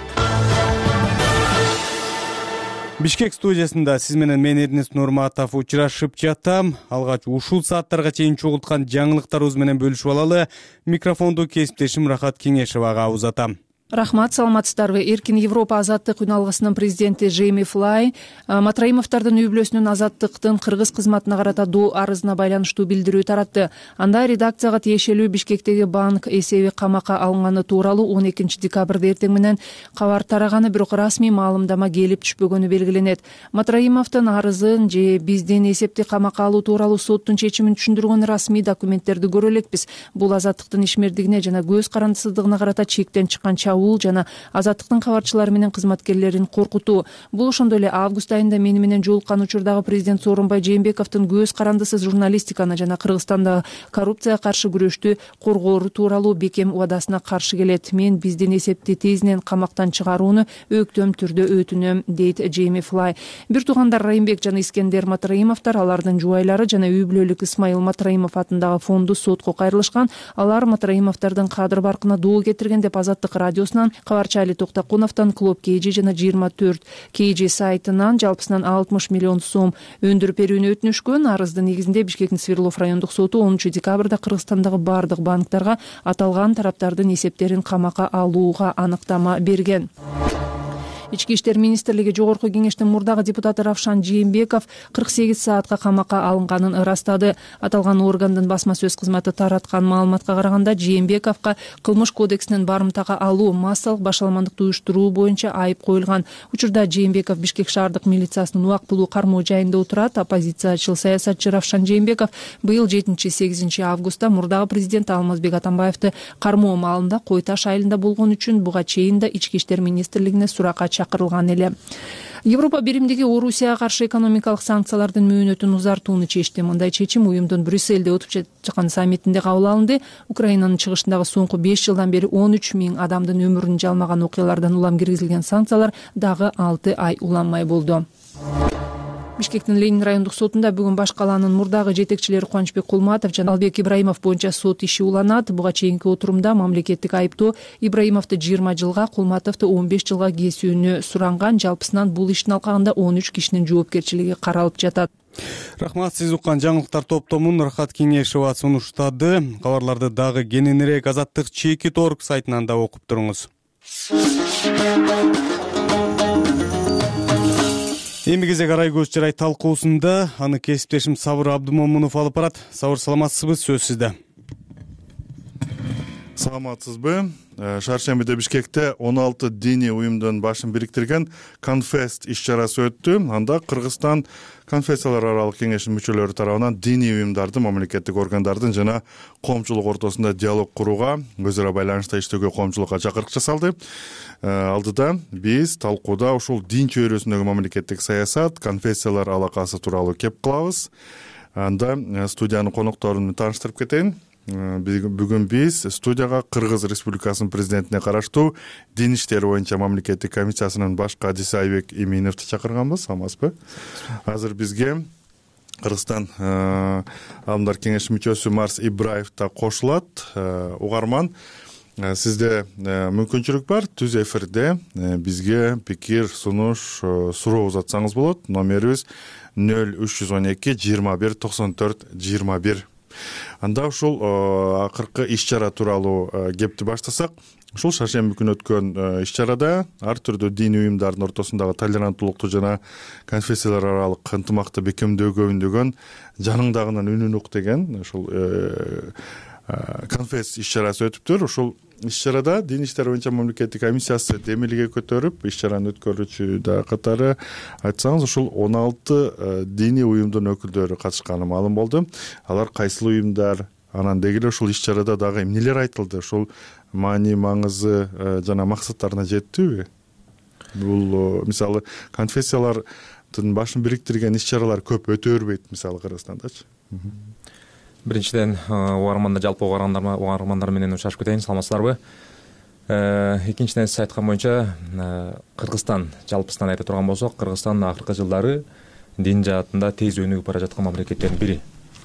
Бишкек студиясында сиз менен мен Эрнест Нурматов учурашып жатам. Алгач ушул сааттарга чейин чогулткан жаңылыктарыбыз менен бөлүшүп алалы. Микрофонду кесиптешим Рахат Кеңешевага узатам. Рахмат, саламатсыздарбы. Эркин Европа азаттык үналгысынын президенти Джейми Флай Матраимовдордун үй бүлөсүнүн азаттыктын кыргыз кызматына карата доо арызына байланыштуу билдирүү таратты. Анда редакцияга тиешелүү Бишкектеги банк эсеби камакка алынганы тууралуу он экинчи декабрда эртең менен кабар тараганы, бирок расмий маалымдама келип түшпөгөнү белгиленет. Матраимовдун арызын же биздин эсепти камакка алуу тууралуу соттун чечимин түшүндүргөн расмий документтерди көрө элекпиз. Бул азаттыктын ишмердигине жана көз карандысыздыгына карата чектен чыккан чабуул жана азаттыктын кабарчылары менен кызматкерлерин коркутуу. Бул ошондой эле август айында мени менен жолуккан учурдагы президент Сооронбай Жээнбековдун көз карандысыз журналистиканы жана Кыргызстанда коррупцияга каршы күрөштү коргоору тууралуу бекем убадасына каршы келет. Мен биздин эсепти тезинен камактан чыгарууну өктөм түрдө өтүнөм, дейт Джейми Флай. Бир туугандар Райымбек жана Искендер Матраимовдор, алардын жубайлары жана үй бүлөлүк Исмайыл Матраимов атындагы фонду сотко кайрылышкан. Алар Матраимовдордун кадыр баркына доо кетирген деп Азаттык радиосунан, кабарчы Али Токтокуновдон Клуб кей жи жана жыйырма төрт кей жи сайтынан жалпысынан алтымыш миллион сом өндүрүп берүүнү өтүнүшкөн. Арыздын негизинде Бишкектин Свердлов райондук соту онунчу декабрда Кыргызстандагы бардык банктарга аталган тараптардын эсептерин камакка алууга аныктама берген. Ички иштер министрлиги Жогорку кеңештин мурдагы депутаты Равшан Жээнбеков кырк сегиз саатка камакка алынганын ырастады. Аталган органдын басма сөз кызматы тараткан маалыматка караганда, Жээнбековго кылмыш кодексинен барымтага алуу, массалык башаламандыкты уюштуруу боюнча айып коюлган. Учурда Жээнбеков Бишкек шаардык милициясынын убак булуу кармоо жайында отурат. Оппозициячыл саясатчы Равшан Жээнбеков быйыл жетинчи сегизинчи августта мурдагы президент Алмазбек Атамбаевди кармоо маалында Кой Таш айылында болгон үчүн буга чейин да ички иштер министрлигине суракка чакырылган эле. Европа биримдиги Орусияга каршы экономикалык санкциялардын мөөнөтүн узартууну чечти. Мындай чечим уюмдун Брюссельде өтүп жаткан саммитинде кабыл алынды. Украинанын чыгышындагы соңку беш жылдан бери он үч миң адамдын өмүрүн жалмаган окуялардан улам киргизилген санкциялар дагы алты ай уланмай болду. Бишкектин Ленин райондук сотунда бүгүн баш калаанын мурдагы жетекчилери Кубанычбек Кулматов жана Албек Ибраимов боюнча сот иши уланат. Буга чейинки отурумда мамлекеттик айыптоо Ибраимовду жыйырма жылга, Кулматовду он беш жылга кесүүнү суранган. Жалпысынан бул иштин алкагында он үч кишинин жоопкерчилиги каралып жатат. Рахмат, сиз уккан жаңылыктар топтомун Рахат Кеңешева сунуштады. Кабарларды дагы кененирээк Азаттык чекит точка орг сайтынан да окуп туруңуз. Эми кезек Арай көз жарай талкуусунда аны кесиптешим Сабыр Абдымомунов алып барат. Сабыр, саламатсызбы? Сөз сизде. Саламатсызбы? Шаршембиде Бишкекте он алты диний уюмдун башын бириктирген Конфест иш-чарасы өттү. Анда Кыргызстан конфессиялар аралык кеңешинин мүчөлөрү тарабынан диний уюмдардын, мамлекеттик органдардын жана коомчулук ортосунда диалог курууга, өз ара байланышта иштөөгө коомчулукка чакырык жасалды. Алдыда биз талкууда ушул дин чөйрөсүндөгү мамлекеттик саясат, конфессиялар алакасы тууралуу кеп кылабыз. Анда студиянын конокторун тааныштырып кетейин. Бүгүн биз студияга Кыргыз Республикасынын президентине караштуу дин иштери боюнча мамлекеттик комиссиясынын баш кадиси Айбек Иминовду чакырганбыз. Амазбы? Азыр бизге Кыргызстан Аалымдар кеңешинин мүчөсү Марс Ибраев да кошулат. Угарман, сизде мүмкүнчүлүк бар, түз эфирде бизге пикир, сунуш, суроо узатсаңыз болот. Номерибиз нөл үч жүз он эки жыйырма бир токсон төрт жыйырма бир. анда ушул акыркы иш чара тууралуу кепти баштасак, ушул шаршемби күнү өткөн иш чарада ар түрдүү диний уюмдардын ортосундагы толеранттуулукту жана конфессиялар аралык ынтымакты бекемдөөгө үндөгөн жаныңдагынан үнүн ук деген ушул конфесс иш чарасы өтүптүр. Ушул иш чарада дин иштери боюнча мамлекеттик комиссиясы демилге көтөрүп, иш чараны өткөрүүчү да катары айтсаңыз, ушул он алты диний уюмдун өкүлдөрү катышканы маалым болду. Алар кайсыл уюмдар, анан деги эле ушул иш чарада дагы эмнелер айтылды, ушул маани, маңызы жана максаттарына жеттиби? Бул мисалы конфессиялардын башын бириктирген иш чаралар көп өтө бербейт, мисалы Кыргызстандачы. Биринчиден угармандар, жалпы угармандар менен учурашып кетейин, саламатсыздарбы? Экинчиден сиз айткан боюнча Кыргызстан жалпысынан айта турган болсок, Кыргызстан акыркы жылдары дин жаатында тез өнүгүп бара жаткан мамлекеттердин бири.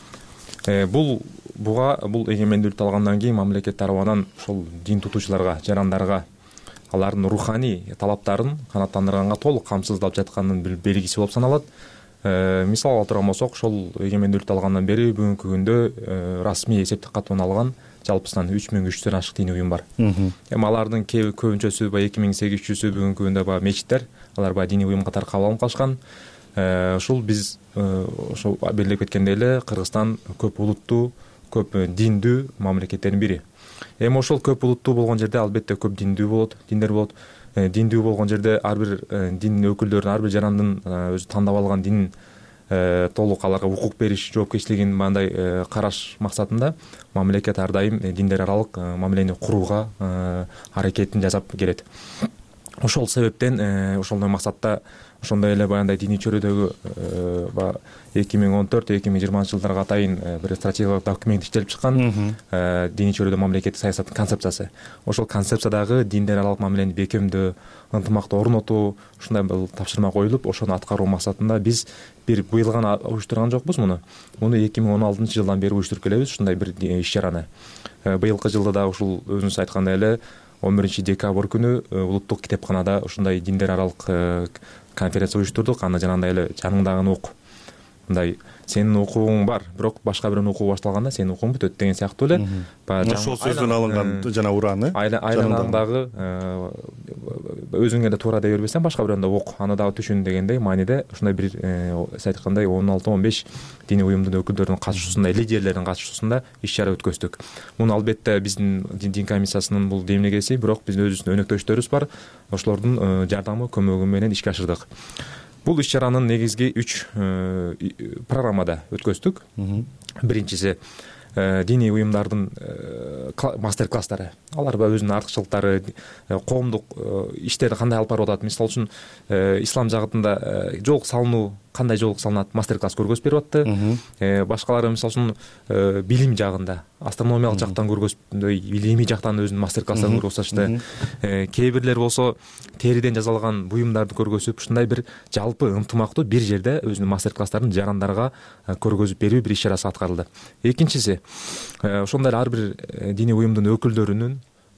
Бул буга бул эгемендүүлүктү алгандан кийин мамлекет тарабынан ошол дин тутуучуларга, жарандарга алардын руханий талаптарын канааттандырганга толук камсыздалып жатканынын белгиси болуп саналат. Мисал ала турган болсок, ошол эгемендүүлүктү алгандан бери бүгүнкү күндө расмий эсептик катман алган жалпысынан үч миң үчтөн ашык диний уюм бар. Эми алардын көбүнчөсү баягы эки миң сегиз жүзү бүгүнкү күндө баягы мечиттер, алар баягы диний уюм катары кабыл алынып калышкан. Ушул биз ошо белгилеп кеткендей эле Кыргызстан көп улуттуу, көп диндүү мамлекеттердин бири. Эми ошол көп улуттуу болгон жерде албетте көп диндүү болот, диндер болот. Диндүү болгон жерде ар бир дин өкүлдөрүнүн, ар бир жарандын өзү тандап алган динин толук аларга укук бериш жоопкерчилигин мындай караш максатында мамлекет ар дайым диндер аралык мамилени курууга аракетин жасап келет. Ошол себептен ошондой максатта ошондой эле баягындай диний чөйрөдөгү баягы эки миң он төрт эки миң жыйырманчы жылдарга атайын бир стратегиялык документ иштелип чыккан, диний чөйрөдө мамлекеттик саясаттын концепциясы. Ошол концепциядагы диндер аралык мамилени бекемдөө, ынтымакты орнотуу ушундай бул тапшырма коюлуп, ошону аткаруу максатында биз бир быйыл гана уюштурган жокпуз муну. Муну эки миң он алтынчы жылдан бери уюштуруп келебиз ушундай бир иш чараны. Быйылкы жылда да ушул өзүңүз айткандай эле он биринчи декабрь күнү улуттук китепканада ушундай диндер аралык конференция уюштурдук. Аны жанагындай эле жаныңдагыны ук. Мындай сенин укугуң бар, бирок башка бирөөнүн укугу башталганда сенин укугуң бүтөт деген сыяктуу эле. Ошол сөздөн алынган жана ураны. Айланаңдагы өзүңө эле туура дей бербесең, башка бирөөнү да ук, аны дагы түшүн дегендей мааниде ушундай бир сиз айткандай он алты он беш диний уюмдун өкүлдөрүнүн катышуусунда, лидерлердин катышуусунда иш чара өткөздүк. Муну албетте биздин дин комиссиясынын бул демилгеси, бирок биздин өзүбүздүн өнөктөштөрүбүз бар. Ошолордун жардамы, көмөгү менен ишке ашырдык. Бул иш чаранын негизги үч программада өткөздүк. Биринчиси диний уюмдардын мастер класстары. Алар өзүнүн артыкчылыктары, коомдук иштерди кандай алып барып атат. Мисалы үчүн ислам жагытында жолук салынуу кандай жолук салынат, мастер класс көргөзүп берип атты. Башкалары мисалы үчүн билим жагында, астрономиялык жактан көргөзүп, илимий жактан өзүнүн мастер класстарын көргөзүп атышты. Кээ бирлер болсо териден жасалган буюмдарды көргөзүп, ушундай бир жалпы ынтымактуу бир жерде өзүнүн мастер класстарын жарандарга көргөзүп берүү бир иш чарасы аткарылды. Экинчиси, ошондой ар бир диний уюмдун өкүлдөрүнүн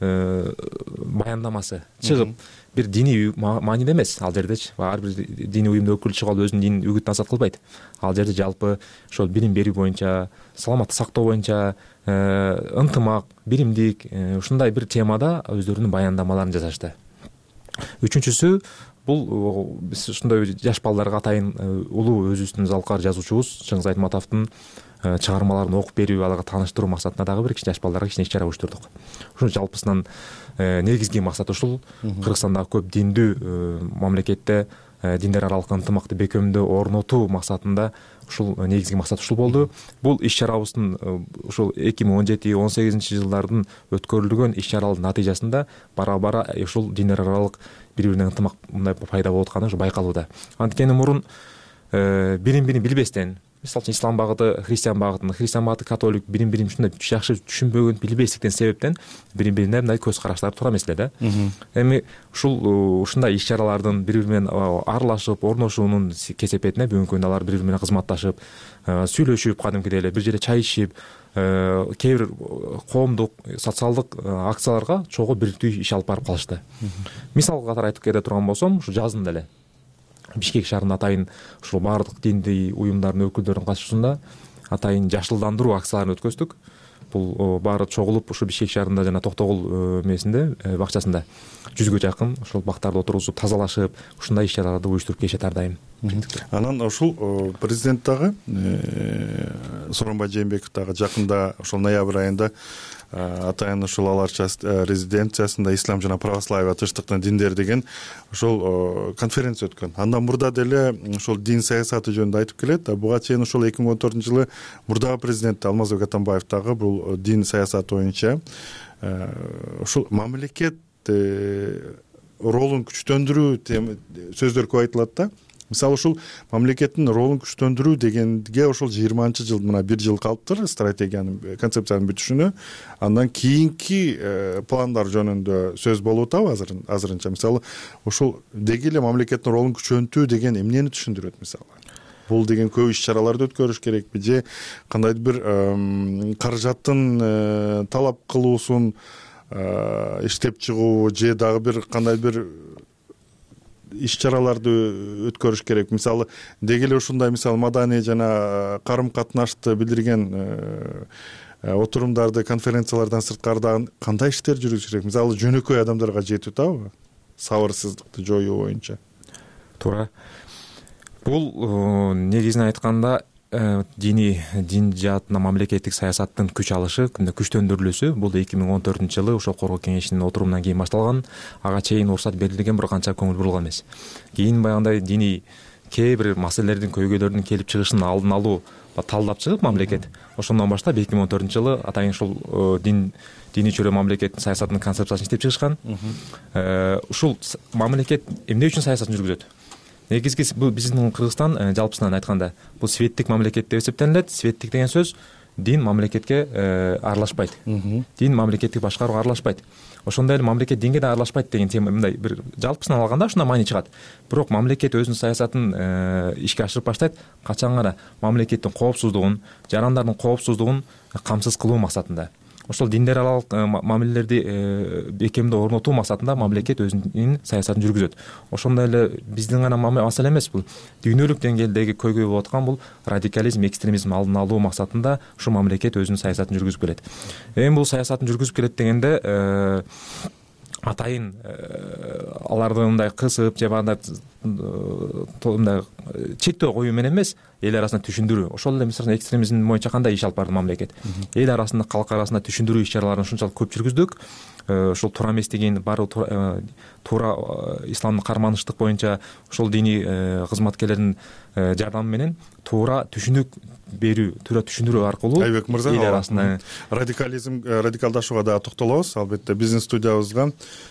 баяндамасы чыгып, бир диний мааниде эмес ал жердечи. Ар бир диний уюмдун өкүлү чыгып алып өзүнүн динин үгүт насаат кылбайт. Ал жерде жалпы ошол билим берүү боюнча, саламатты сактоо боюнча, ынтымак, биримдик ушундай бир темада өздөрүнүн баяндамаларын жасашты. Үчүнчүсү, бул биз ушундай жаш балдарга атайын улуу өзүбүздүн залкар жазуучубуз Чыңгыз Айтматовдун чыгармаларын окуп берүү, аларга тааныштыруу максатында дагы бир кичине жаш балдарга кичине иш чара уюштурдук. Ушул жалпысынан негизги максат ушул. Кыргызстандагы көп диндүү мамлекетте диндер аралык ынтымакты бекемдөө, орнотуу максатында ушул негизги максат ушул болду. Бул иш чарабыздын ушул эки миң он жети он сегизинчи жылдардын өткөрүлгөн иш чаралардын натыйжасында бара-бара ушул диндер аралык бири-бирине ынтымак мындай пайда болуп атканы байкалууда. Анткени мурун бирин-бирин билбестен, мисалы үчүн ислам багыты, христиан багытын, христиан багыты католик бирин-бирин ушундай жакшы түшүнбөгөн, билбестиктен себептен бири-бирине мындай көз караштары туура эмес эле да. Эми ушул ушундай иш чаралардын бири-бири менен аралашып, орношуунун кесепетине бүгүнкү күндө алар бири-бири менен кызматташып, сүйлөшүп, кадимкидей эле бир жерде чай ичип, кээ бир коомдук, социалдык акцияларга чогуу бирдей иш алып барып калышты. Мисал катары айтып кете турган болсом, ушу жазында эле Бишкек шаарында атайын ушул баардык диндий уюмдардын өкүлдөрүнүн катышуусунда атайын жашылдандыруу акцияларын өткөздүк. Бул баары чогулуп ушу Бишкек шаарында жана Токтогул эмесинде бакчасында жүзгө жакын ошол бактарды отургузуп тазалашып ушундай иш чараларды уюштуруп келишет ар дайым. Анан ушул президент дагы Сооронбай Жээнбеков дагы жакында ошол ноябрь айында атайын ушул Ала Арча резиденциясында ислам жана православие тынчтыктын диндери деген ошол конференция өткөн. Андан мурда деле ошол дин саясаты жөнүндө айтып келет. Буга чейин ошол эки миң он төртүнчү жылы мурдагы президент Алмазбек Атамбаев дагы бул дин саясаты боюнча ушул мамлекет ролун күчтөндүрүү сөздөр көп айтылат да. Мисалы ушул мамлекеттин ролун күчтөндүрүү дегенге ошол жыйырманчы жыл мына бир жыл калыптыр стратегиянын концепциянын бүтүшүнө. Андан кийинки пландар жөнүндө сөз болуп атабы азырынча. Мисалы ушул деги эле мамлекеттин ролун күчөntүү деген эмнени түшүндүрөт мисалы? Бул деген көп иш чараларды өткөрүш керекпи же кандайдыр бир каражаттын талап кылуусун иштеп чыгуу же дагы бир кандайдыр бир иш чараларды өткөрүш керек. Мисалы деги эле ушундай мисалы маданий жана карым катнашты билдирген отурумдарды, конференциялардан сырткары кандай иштер жүргүзүш керек? Мисалы жөнөкөй адамдарга жетип атабы? Сабырсыздыкты жоюу боюнча. Туура. Бул негизинен айтканда диний дин жаатына мамлекеттик саясаттын күч алышы, күчтөндүрүлүүсү бул эки миң он төртүнчү жылы ошол коргоо кеңешинин отурумунан кийин башталган. Ага чейин уруксат берилген, бирок канча көңүл бурулган эмес. Кийин баягындай диний кээ бир маселелердин, көйгөйлөрдүн келип чыгышын алдын алуу талдап чыгып мамлекет ошондон баштап эки миң он төртүнчү жылы атайын ушул дин диний чөйрө мамлекеттин саясатынын концепциясын иштеп чыгышкан. Ушул мамлекет эмне үчүн саясатын жүргүзөт? Негизгиси бул биздин Кыргызстан жалпысынан айтканда бул светтик мамлекет деп эсептелинет. Светтик деген сөз дин мамлекетке аралашпайт. Дин мамлекеттик башкарууга аралашпайт. Ошондой эле мамлекет динге да аралашпайт деген тема мындай бир жалпысынан алганда ушундай маани чыгат. Бирок мамлекет өзүнүн саясатын ишке ашырып баштайт качан гана мамлекеттин коопсуздугун, жарандардын коопсуздугун камсыз кылуу максатында. Ошол диндер аралык мамилелерди бекемдөө орнотуу максатында мамлекет өзүнүн саясатын жүргүзөт. Ошондой эле биздин гана маселе эмес бул. Дүйнөлүк деңгээлдеги көйгөй болуп аткан бул радикализм, экстремизм алдын алуу максатында ушул мамлекет өзүнүн саясатын жүргүзүп келет. Эми бул саясатын жүргүзүп келет дегенде атайын аларды мындай кысып же мындай мындай чектөө коюу менен эмес, эл арасында түшүндүрүү. Ошол эле мисалы экстремизм боюнча кандай иш алып барды мамлекет? Эл арасында, калк арасында түшүндүрүү иш чараларын ушунчалык көп жүргүздүк. Ошол туура эмес деген баары туура исламдын карманыштык боюнча ошол диний кызматкерлердин жардамы менен туура түшүнүк берүү, туура түшүндүрүү аркылуу Айбек мырза, эл арасында радикализм радикалдашууга да токтолобуз. Албетте биздин студиябызга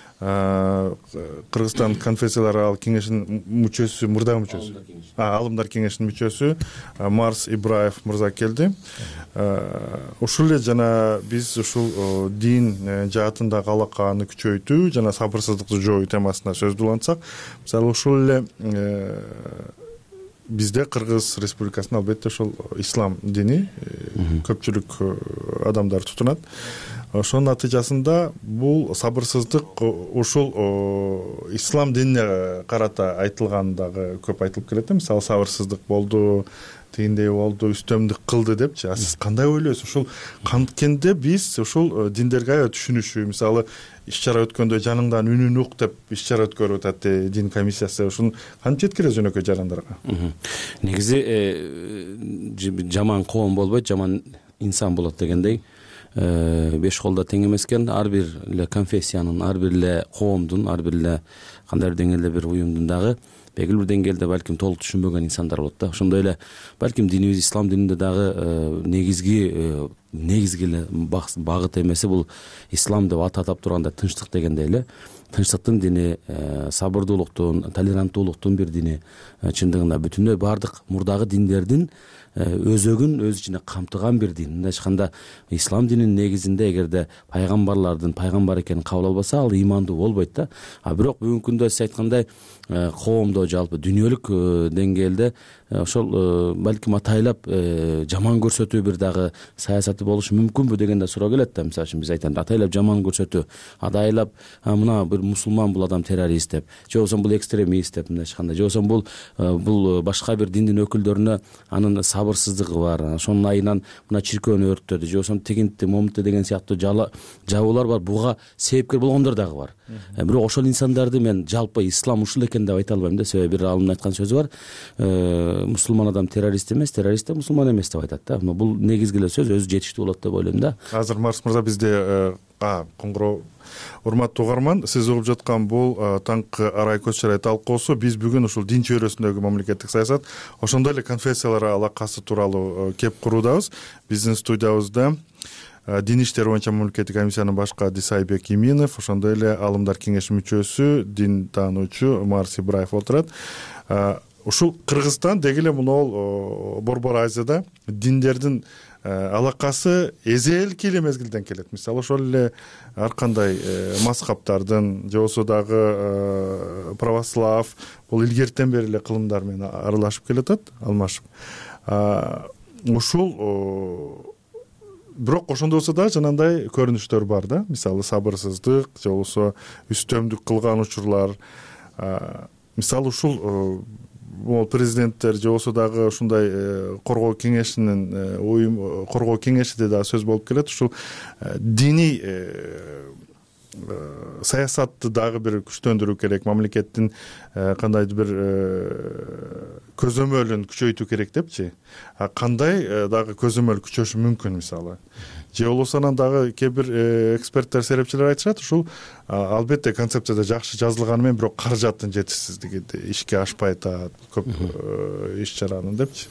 Кыргызстан конфессиялар аралык кеңешинин мүчөсү, мурдагы мүчөсү, алымдар кеңешинин мүчөсү Марс Ибраев мырза келди. Ушул эле жана биз ушул дин жаатындагы алаканы күчөйтүү жана сабырсыздыкты жоюу темасына сөз улантсак, мисалы ушул эле бизде Кыргыз Республикасында албетте ошол ислам дини көпчүлүк адамдар тутунат. Ошонун натыйжасында бул сабырсыздык ушул ислам динине карата айтылган дагы көп айтылып келет. Мисалы сабырсыздык болду, тигиндей болду, үстөмдүк кылды депчи. А сиз кандай ойлойсуз? Ушул канткенде биз ушул диндерге аябай түшүнүшү, мисалы иш чара өткөндө жаныңдан үнүн ук деп иш чара өткөрүп атат дин комиссиясы. Ушуну кантип жеткирет жөнөкөй жарандарга? Негизи жаман коом болбойт, жаман инсан болот дегендей. Беш колдо тең эмес экен. Ар бир эле конфессиянын, ар бир эле коомдун, ар бир эле кандайдыр деңгээлде бир уюмдун дагы белгилүү бир деңгээлде балким толук түшүнбөгөн инсандар болот да. Ошондой эле балким динибиз ислам дининде дагы негизги негизги эле багыт эмеси бул ислам деп ат атап турганда тынчтык дегендей эле. Тынчтыктын дини, сабырдуулуктун, толеранттуулуктун бир дини. Чындыгында бүтүндөй баардык мурдагы диндердин өзөгүн өз ичине камтыган бир дин. Мындай айтканда ислам дининин негизинде эгерде пайгамбарлардын пайгамбар экенин кабыл албаса, ал ыймандуу болбойт да. А бирок бүгүнкү күндө сиз айткандай коомдо жалпы дүйнөлүк деңгээлде ошол балким атайлап жаман көрсөтүү бир дагы саясаты болушу мүмкүнбү деген да суроо келет да. Мисалы үчүн биз айтабыз атайлап жаман көрсөтүү, атайлап мына бир мусулман бул адам террорист деп, же болбосо бул экстремист деп мындай ачканда, же болбосо бул бул башка бир диндин өкүлдөрүнө анын сабырсыздыгы бар, ошонун айынан мына чиркөөнү өрттөдү, же болбосо тигинтти момунту деген сыяктуу жабуулар бар. Буга себепкер болгондор дагы бар. Бирок ошол инсандарды мен жалпы ислам ушул экен деп айта албайм да. Себеби бир алымдын айткан сөзү бар, мусулман адам террорист эмес, террорист да мусулман эмес деп айтат да. Бул негизги эле сөз, өзү жетиштүү болот деп ойлойм да. Азыр Марс мырза бизде коңгуроо. Урматтуу угарман, сиз угуп жаткан бул таңкы арай көз чарай талкуусу. Биз бүгүн ушул дин чөйрөсүндөгү мамлекеттик саясат, ошондой эле конфессиялар алакасы тууралуу кеп куруудабыз. Биздин студиябызда дин иштери боюнча мамлекеттик комиссиянын башкы адиси Айбек Иминов, ошондой эле алымдар кеңеши мүчөсү, дин таануучу Марс Ибраев отурат. Ушул Кыргызстан деги эле могул Борбор Азияда диндердин алакасы эзелки эле мезгилден келет. Мисалы ошол эле ар кандай мазхабтардын, же болбосо дагы православ бул илгертен бери эле кылымдар менен аралашып келатат, алмашып. Ушул бирок ошондой болсо да жанагындай көрүнүштөр бар да. Мисалы сабырсыздык, же болбосо үстөмдүк кылган учурлар. Мисалы ушул могул президенттер же болбосо дагы ушундай коргоо кеңешинин уюм коргоо кеңешиде дагы сөз болуп келет. Ушул диний саясатты дагы бир күчтөндүрүү керек, мамлекеттин кандайдыр бир көзөмөлүн күчөйтүү керек депчи. Кандай дагы көзөмөл күчөшү мүмкүн мисалы? Же болбосо анан дагы кээ бир эксперттер, серепчилер айтышат, ушул албетте концепцияда жакшы жазылганы менен бирок каражаттын жетишсиздиги ишке ашпай атат, көп иш чаранын депчи.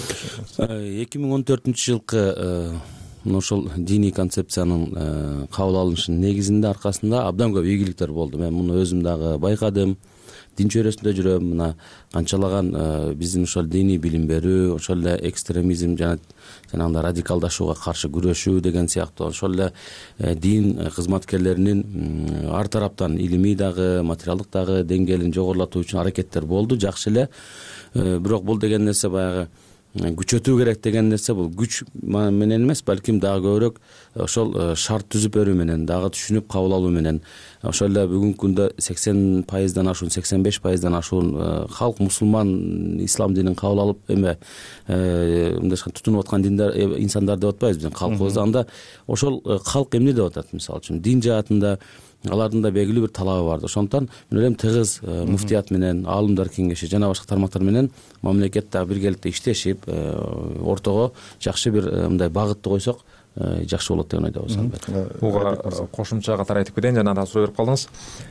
эки миң он төртүнчү жылкы ошол диний концепциянын кабыл алынышынын негизинде аркасында абдан көп ийгиликтер болду. Мен муну өзүм дагы байкадым. Дин чөйрөсүндө жүрөм, мына канчалаган биздин ошол диний билим берүү, ошол эле экстремизм жана жанагындай радикалдашууга каршы күрөшүү деген сыяктуу ошол эле дин кызматкерлеринин ар тараптан илимий дагы, материалдык дагы деңгээлин жогорулатуу үчүн аракеттер болду, жакшы эле. Бирок бул деген нерсе баягы күчөтүү керек деген нерсе бул күч менен эмес, балким дагы көбүрөөк ошол шарт түзүп берүү менен, дагы түшүнүп кабыл алуу менен. Ошол эле бүгүнкү күндө сексен пайыздан ашуун, сексен беш пайыздан ашуун халк мусулман ислам динин кабыл алып эме мындай тутунуп аткан диндер инсандар деп атпайбыз биздин калкыбызда. Анда ошол калк эмне деп атат? Мисалы үчүн дин жаатында алардын да белгилүү бир талабы бар. Ошондуктан мен ойлойм тыгыз муфтият менен, аалымдар кеңеши жана башка тармактар менен мамлекет дагы биргеликте иштешип, ортого жакшы бир мындай багытты койсок жакшы болот деп ойдобуз. Буга кошумча катар айтып кетейин, жана да суроо берип калдыңыз.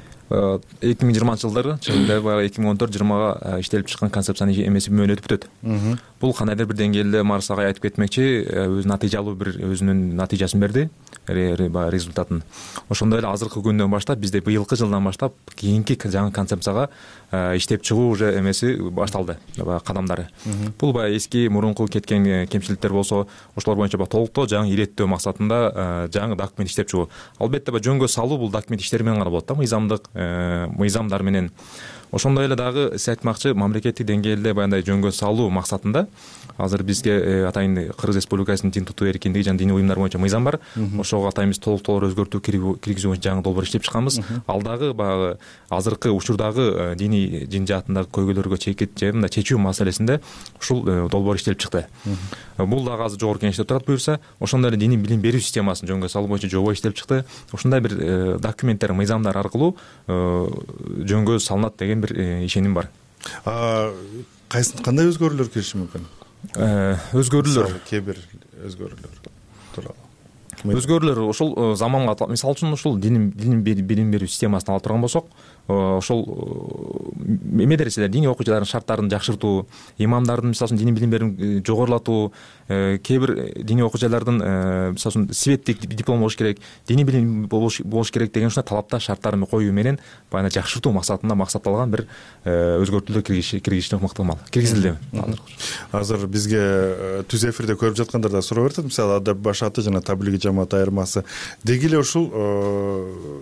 эки миң жыйырманчы жылдары чынында баягы эки миң он төрт жыйырмага иштелип чыккан концепциянын эмеси мөөнөтүп бүтөт. Бул кандайдыр бир деңгээлде Марс агай айтып кетмекчи, өзү натыйжалуу бир өзүнүн натыйжасын берди, результатын. Ошондой эле азыркы күндөн баштап бизде быйылкы жылдан баштап кийинки жаңы концепцияга иштеп чыгуу уже эмеси башталды, кадамдары. Бул баягы эски мурунку кеткен кемчиликтер болсо, ошолор боюнча толуктоо жаңы иреттөө максатында жаңы документ иштеп чыгуу. Албетте жөнгө салуу бул документ иштери менен гана болот да, мыйзамдык мыйзамдар менен. Ошондой эле дагы сиз айтмакчы, мамлекеттик деңгээлде баягындай жөнгө салуу максатында азыр бизге атайын Кыргыз Республикасынын дин тутуу эркиндиги жана диний уюмдар боюнча мыйзам бар. Ошого атайын биз толуктоолор өзгөртүү киргизүү боюнча жаңы долбоор иштеп чыкканбыз. Ал дагы баягы азыркы учурдагы диний дин жаатындагы көйгөйлөргө чекит же мындай чечүү маселесинде ушул долбоор иштелип чыкты. Бул дагы азыр жогорку кеңеште турат буюрса, ошондой эле диний билим берүү системасын жөнгө салуу боюнча жобо иштелип чыкты. Ошондой бир документтер, мыйзамдар аркылуу жөнгө салынат деген бир ишеним бар. Кандай өзгөрүүлөр кириши мүмкүн? Өзгөрүүлөр, кээ бир өзгөрүүлөр тууралуу. Өзгөрүүлөр ошол заманга, мисалы үчүн ушул дин билим берүү системасын алып турган болсок, ошол медреселер, диний окуучулардын шарттарын жакшыртуу, имамдардын мисалы үчүн диний билим берүүн жогорулатуу, кээ бир диний окуучулардын мисалы үчүн светтик диплом болуш керек, диний билим болуш керек деген ушундай талаптар, шарттарын коюу менен баягы жакшыртуу максатында максатталган бир өзгөртүүлөр киргизиши ыкмактуу киргизилди. Азыр бизге түз эфирде көрүп жаткандар да суроо берет. Мисалы Адап Башаты жана Таблиги жамаат айырмасы деги эле ушул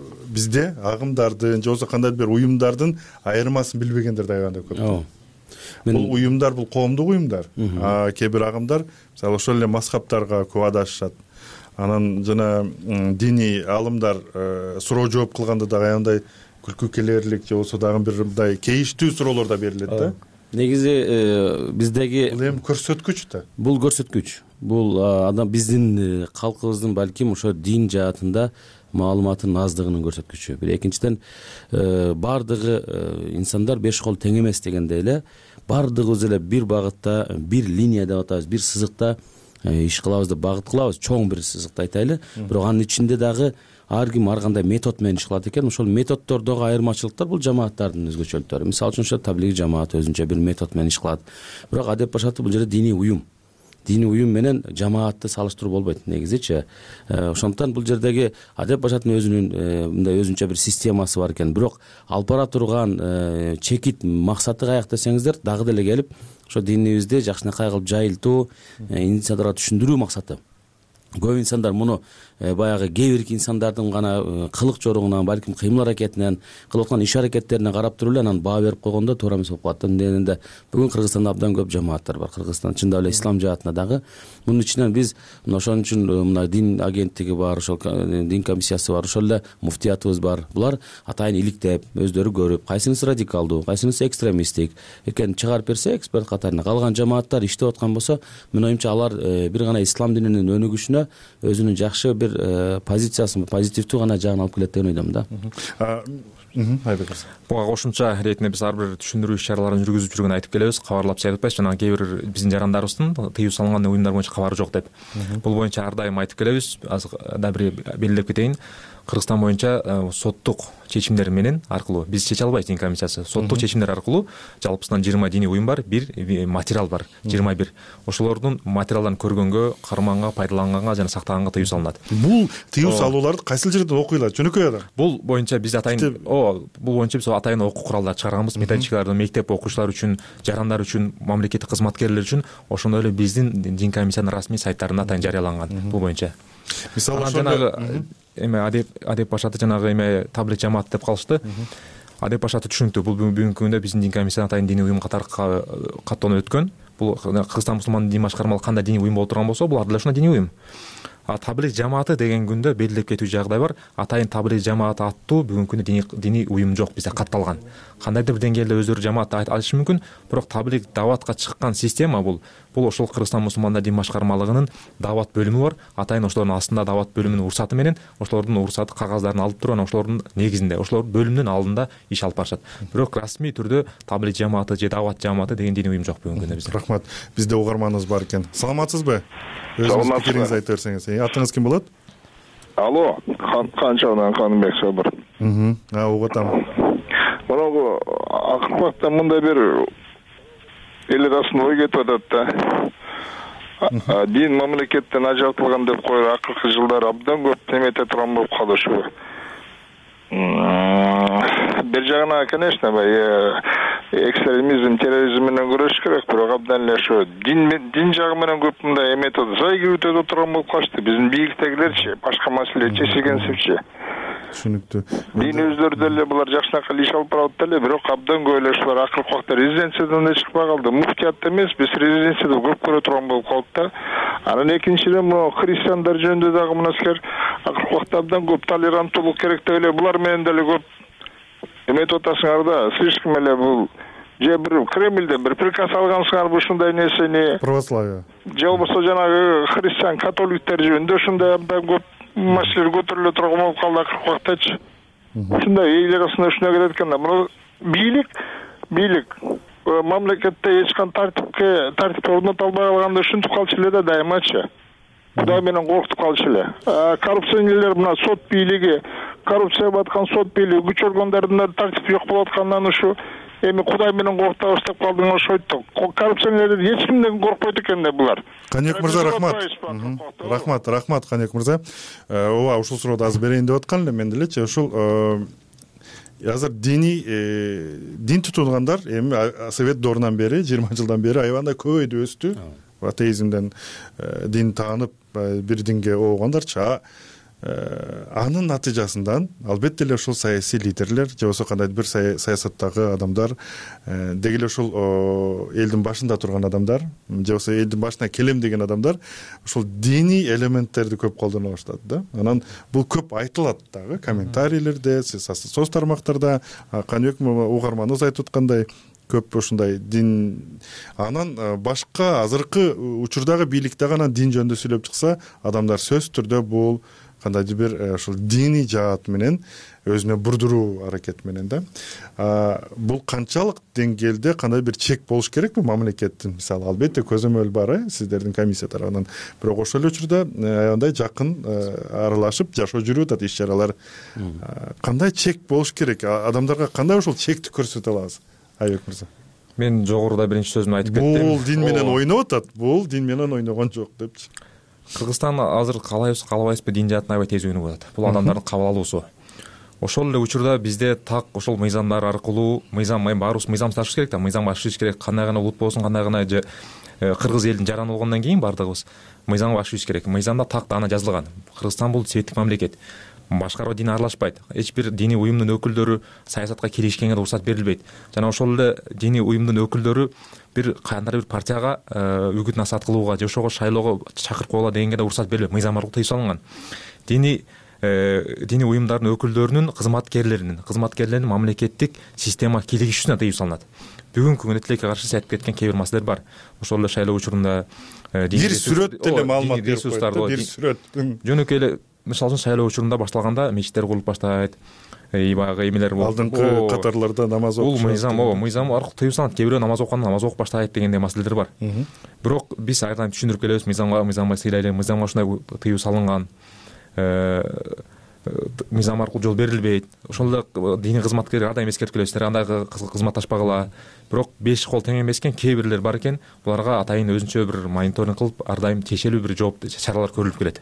бизде агымдардын же болбосо кандай бир уюмдардын айырмасын билбегендер да аябай көп. бул уюмдар бул коомдук уюмдар. Кээ бир агымдар мисалы ошол эле мазхабтарга кубадашышат. Анан жана диний алымдар суроо жооп кылганда дагы аябай күлкү келерлик же болбосо дагы бир мындай кейиштүү суроолор да берилет да. Негизи биздеги бул эми көрсөткүч да. Бул көрсөткүч. Бул адам биздин калкыбыздын балким ошо дин жаатында маалыматтын аздыгынын көрсөткүчү. Бир экинчиден бардыгы инсандар беш кол тең эмес дегендей эле бардыгыбыз эле бир багытта, бир линия деп атабыз, бир сызыкта иш кылабыз деп багыт кылабыз, чоң бир сызыкты айтайлы. Бирок анын ичинде дагы ар ким ар кандай метод менен иш кылат экен. Ошол методдордогу айырмачылыктар бул жамааттардын өзгөчөлүктөрү. Мисалы үчүн ошо таблиги жамаат өзүнчө бир метод менен иш кылат. Бирок адеп башаты бул жерде диний уюм. Диний уюм менен жамаатты салыштыруу болбойт негизичи. Ошондуктан бул жердеги адеп башаттын өзүнүн мындай өзүнчө бир системасы бар экен. Бирок алып бара турган чекит максаты каяк десеңиздер, дагы деле келип ошо динибизди жакшынакай кылып жайылтуу, инсандарга түшүндүрүү максаты. Көп инсандар муну баягы кээ бир инсандардын гана кылык жоругунан, балким кыймыл аракетинен, кылып аткан иш аракеттерине карап туруп эле анан баа берип койгондо туура эмес болуп калат. Дегенде бүгүн Кыргызстанда абдан көп жамааттар бар. Кыргызстан чындап эле ислам жаатында дагы. Мунун ичинен биз ошон үчүн мына дин агенттиги бар, ошол дин комиссиясы бар, ошол эле муфтиятыбыз бар. Булар атайын иликтеп, өздөрү көрүп, кайсынысы радикалдуу, кайсынысы экстремисттик экенин чыгарып берсе, эксперт катарына калган жамааттар иштеп аткан болсо, менин оюмча алар бир гана ислам дининин өнүгүшүнө өзүнүн жакшы бир позициясын, позитивдүү гана жагын алып келет деп ойлойм да. Буга кошумча иретинде биз ар бир түшүндүрүү иш чараларын жүргүзүп жүргөнүн айтып келебиз. Кабарлап айтып атпайбыз, жана кээ бир биздин жарандарыбыздын тыюу салынган уюмдар боюнча кабары жок деп. Бул боюнча ар дайым айтып келебиз. Азыр да бир белгилеп кетейин. Кыргызстан боюнча соттук чечимдер менен аркылуу биз чече албайбыз, дин комиссиясы. Соттук чечимдер аркылуу жалпысынан жыйырма диний уюм бар, бир материал бар, жыйырма бир. Ошолордун материалдарын көргөнгө, карманга, пайдаланганга жана сактаганга тыюу салынат. Бул тыюу салууларды кайсыл жерде окуйлар? Жөнөкөй эле. Бул боюнча биз атайын о, бул боюнча биз атайын окуу куралдар чыгарганбыз, методичкаларды мектеп окуучулары үчүн, жарандар үчүн, мамлекеттик кызматкерлер үчүн, ошондой эле биздин дин комиссиянын расмий сайттарында атайын жарыяланган бул боюнча. Мисалы жанагы эме адеп адеп башаты жанагы эме таблик жамаат деп калышты. Адеп башаты түшүнүктүү. Бул бүгүнкү күндө биздин дин комиссиясы атайын диний уюм катары каттоону өткөн. Бул Кыргызстан мусулман дин башкармалык кандай диний уюм болуп турган болсо, бул ар деле ошондой диний уюм. А таблик жамааты деген күндө белгилеп кетүү жагдай бар. Атайын таблик жамааты аттуу бүгүнкү күндө диний диний уюм жок бизде катталган. Кандайдыр бир деңгээлде өздөрү жамаат айтышы мүмкүн, бирок таблик даватка чыккан система бул. Бул ошол Кыргызстан мусулмандар дин башкармалыгынын дават бөлүмү бар. Атайын ошолордун астында дават бөлүмүнүн уруксаты менен ошолордун уруксаты кагаздарын алып туруп, анан ошолордун негизинде ошолор бөлүмдүн алдында иш алып барышат. Бирок расмий түрдө таблик жамааты же дават жамааты деген диний уюм жок бүгүнкү күндө бизде. Рахмат. Бизде угарманыбыз бар экен. Саламатсызбы? Өзүңүз пикириңизди айтып берсеңиз. Атыңыз ким болот? Алло, Канчанан Каныбек Собур. Мм, а угатам. Мынагу акыркта мындай бир эл арасында ой кетип атат да. Дин мамлекеттен ажыратылган деп коюп акыркы жылдары абдан көп немете турган болуп калды ушу. Бир жагынан, конечно, экстремизм, терроризм менен күрөш керек, бирок абдан эле ошо дин дин жагы менен көп мындай эметод зайгы өтөп турган болуп калышты. Биздин бийликтегилерчи, башка маселе чечилгенсипчи. Түшүнүктүү. Дин өздөрү деле булар жакшынакай иш алып барат деле, бирок абдан көп эле ушулар акыркы убакта резиденциядан да чыкпай калды. Муфтиятта эмес, биз резиденцияда көп көрө турган болуп калдык да. Анан экинчиден могу христиандар жөнүндө дагы мынакер акыркы убакта абдан көп толеранттуулук керек деп эле булар менен деле көп эметип атасыңар да. Слишком эле бул же бир Кремльден бир приказ алгансыңарбы ушундай нерсени? Православие. Же болбосо жанагы христиан католиктер жөнүндө ушундай абдан көп маселелер көтөрүлө турган болуп калды акыркы убактачы. Ушундай эл арасында ушундай келет экен да. Мына бийлик, бийлик мамлекетте эч кандай тартипке тартип орното албай калганда ушинтип калчу эле да дайымачы. Кудай менен коркутуп калчу эле. Коррупционерлер мына сот бийлиги, коррупция баткан сот бийлиги, күч органдарында тартип жок болуп аткандан ушу эми Кудай менен коркута баштап калдыңар ошойт. Коррупционерлер эч кимден коркпойт экен да булар. Канек мырза, рахмат. Рахмат, рахмат Канек мырза. Ооба, ушул сурооду азыр берейин деп аткан эле мен делечи. Ушул азыр диний дин тутулгандар эми Совет доорунан бери, жыйырма жылдан бери аябандай көбөйдү, өстү. Атеизмден дин таанып бир динге обгондарчы. анын натыйжасынан албетте эле ушул саясий лидерлер же болбосо кандайдыр бир саясаттагы адамдар деги эле ушул элдин башында турган адамдар же болбосо элдин башына келем деген адамдар ушул диний элементтерди көп колдоно баштады да. Анан бул көп айтылат дагы комментарийлерде, соц тармактарда. Каныбек угарманыбыз айтып аткандай көп ушундай дин анан башка азыркы учурдагы бийлик дагы анан дин жөнүндө сүйлөп чыкса, адамдар сөзсүз түрдө бул кандайдыр бир ушул диний жаат менен өзүнө бурдуруу аракети менен да. Бул канчалык деңгээлде кандай бир чек болуш керек бул мамлекеттин? Мисалы албетте көзөмөл бар сиздердин комиссия тарабынан, бирок ошол эле учурда аябай жакын аралашып жашоо жүрүп атат иш чаралар. Кандай чек болуш керек? Адамдарга кандай ошол чекти көрсөтө алабыз? Айбек мырза. Мен жогоруда биринчи сөзүмдү айтып кеттим. Бул дин менен ойноп атат, бул дин менен ойногон жок депчи. Кыргызстан азыр калайбыз калабайбызбы дин жаатына аябай тез өнүгүп атат. Бул адамдардын кабыл алуусу. Ошол эле учурда бизде так ошол мыйзамдар аркылуу мыйзам баарыбыз мыйзамдаштыш керек да, мыйзамга ашыш керек. Кандай гана улут болсун, кандай гана же кыргыз элдин жараны болгондон кийин бардыгыбыз мыйзамга ашыш керек. Мыйзамда так даана жазылган. Кыргызстан бул светтик мамлекет. Башкаруу дин аралашпайт. Эч бир диний уюмдун өкүлдөрү саясатка киришкенге уруксат берилбейт. Жана ошол эле диний уюмдун өкүлдөрү бир кандайдыр бир партияга үгүт насаат кылууга же ошого шайлоого чакырып койгула дегенге да уруксат берилбейт. Мыйзам аркылуу тыюу салынган. Диний диний уюмдардын өкүлдөрүнүн кызматкерлеринин кызматкерлеринин мамлекеттик система кийлигишүүсүнө тыюу салынат. Бүгүнкү күнү тилекке каршы сиз айтып кеткен кээ бир маселелер бар. Ошол эле шайлоо учурунда бир сүрөт деле маалымат берип коет. Бир сүрөт. Жөнөкөй эле мисалы үчүн шайлоо учурунда башталганда мечиттер курулуп баштайт. Баягы эмелер болот. Алдыңкы катарларда намаз окуп. Бул мыйзам, ооба, мыйзам аркылуу тыюу салынат. Кээ бирөө намаз окуганда намаз окуп баштайт дегендей маселелер бар. Бирок биз ар дайым түшүндүрүп келебиз, мыйзамга мыйзамга сыйлайлы, мыйзамга ушундай тыюу салынган. Мыйзам аркылуу жол берилбейт. Ошол эле диний кызматкерлер ар дайым эскертип келебиздер, андай кызматташпагыла. Бирок беш кол тең эмес экен, кээ бирлер бар экен. Буларга атайын өзүнчө бир мониторинг кылып, ар дайым тиешелүү бир жооп чаралар көрүлүп келет.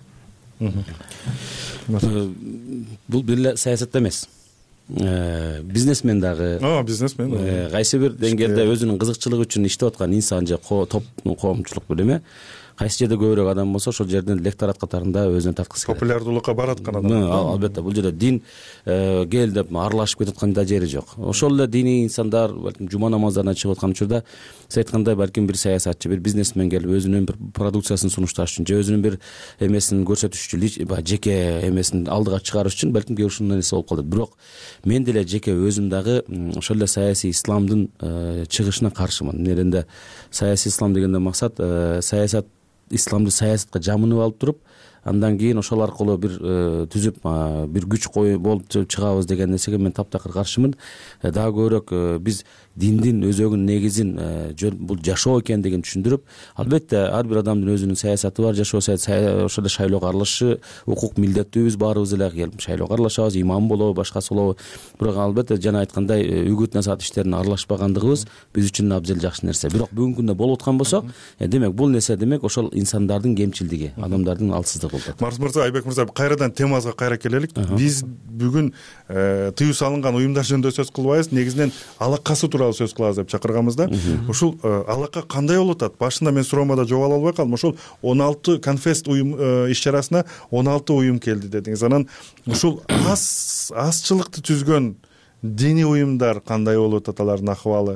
Бул бир эле саясатта эмес. Бизнесмен дагы, бизнесмен кайсы бир деңгээлде өзүнүн кызыкчылыгы үчүн иштеп аткан инсан же топ коомчулук бир эме, кайсы жерде көбүрөөк адам болсо ошол жерден электорат катарында өзүнө тарткысы келет. Популярдуулукка бараткан адам. Албетте, бул жерде дин кел деп аралашып кетаткан да жери жок. Ошол эле диний инсандар балким жума намаздарына чыгып аткан учурда сиз айткандай балким бир саясатчы, бир бизнесмен келип өзүнүн бир продукциясын сунушташ үчүн же өзүнүн бир эмесин көрсөтүш үчүн, жеке эмесин алдыга чыгарыш үчүн балким кээ бир ушундай нерсе болуп калат. Бирок мен деле жеке өзүм дагы ошол эле саясий исламдын чыгышына каршымын. Эмнеден саясий ислам дегенден максат саясат исламды саясатка жамынып алып туруп, андан кийин ошол аркылуу бир түзүп бир күч болуп чыгабыз деген нерсеге мен таптакыр каршымын. Дагы көбүрөөк биз диндин өзөгүнүн негизин бул жашоо экендигин түшүндүрүп, албетте ар бир адамдын өзүнүн саясаты бар, жашоо ошол эле шайлоого аралашышы укук милдеттүүбүз, баарыбыз эле келип шайлоого аралашабыз, имам болобу, башкасы болобу. Бирок албетте жана айткандай үгүт насаат иштерине аралашпагандыгыбыз биз үчүн абзел жакшы нерсе. Бирок бүгүнкү күндө болуп аткан болсок, демек бул нерсе демек ошол инсандардын кемчилдиги, адамдардын алсыздыгы болуп атат. Марс мырза, Айбек мырза, кайрадан темабызга кайра келелик. Биз бүгүн тыюу салынган уюмдар жөнүндө сөз кылбайбыз, негизинен алакасы тууралуу сөз кылабыз деп чакырганбыз да. Ушул алака кандай болуп атат? Башында мен суроомо да жооп ала албай калдым. Ошол он алты конфест уюм иш чарасына он алты уюм келди дедиңиз. Анан ушул аз азчылыкты түзгөн диний уюмдар кандай болуп атат, алардын акыбалы?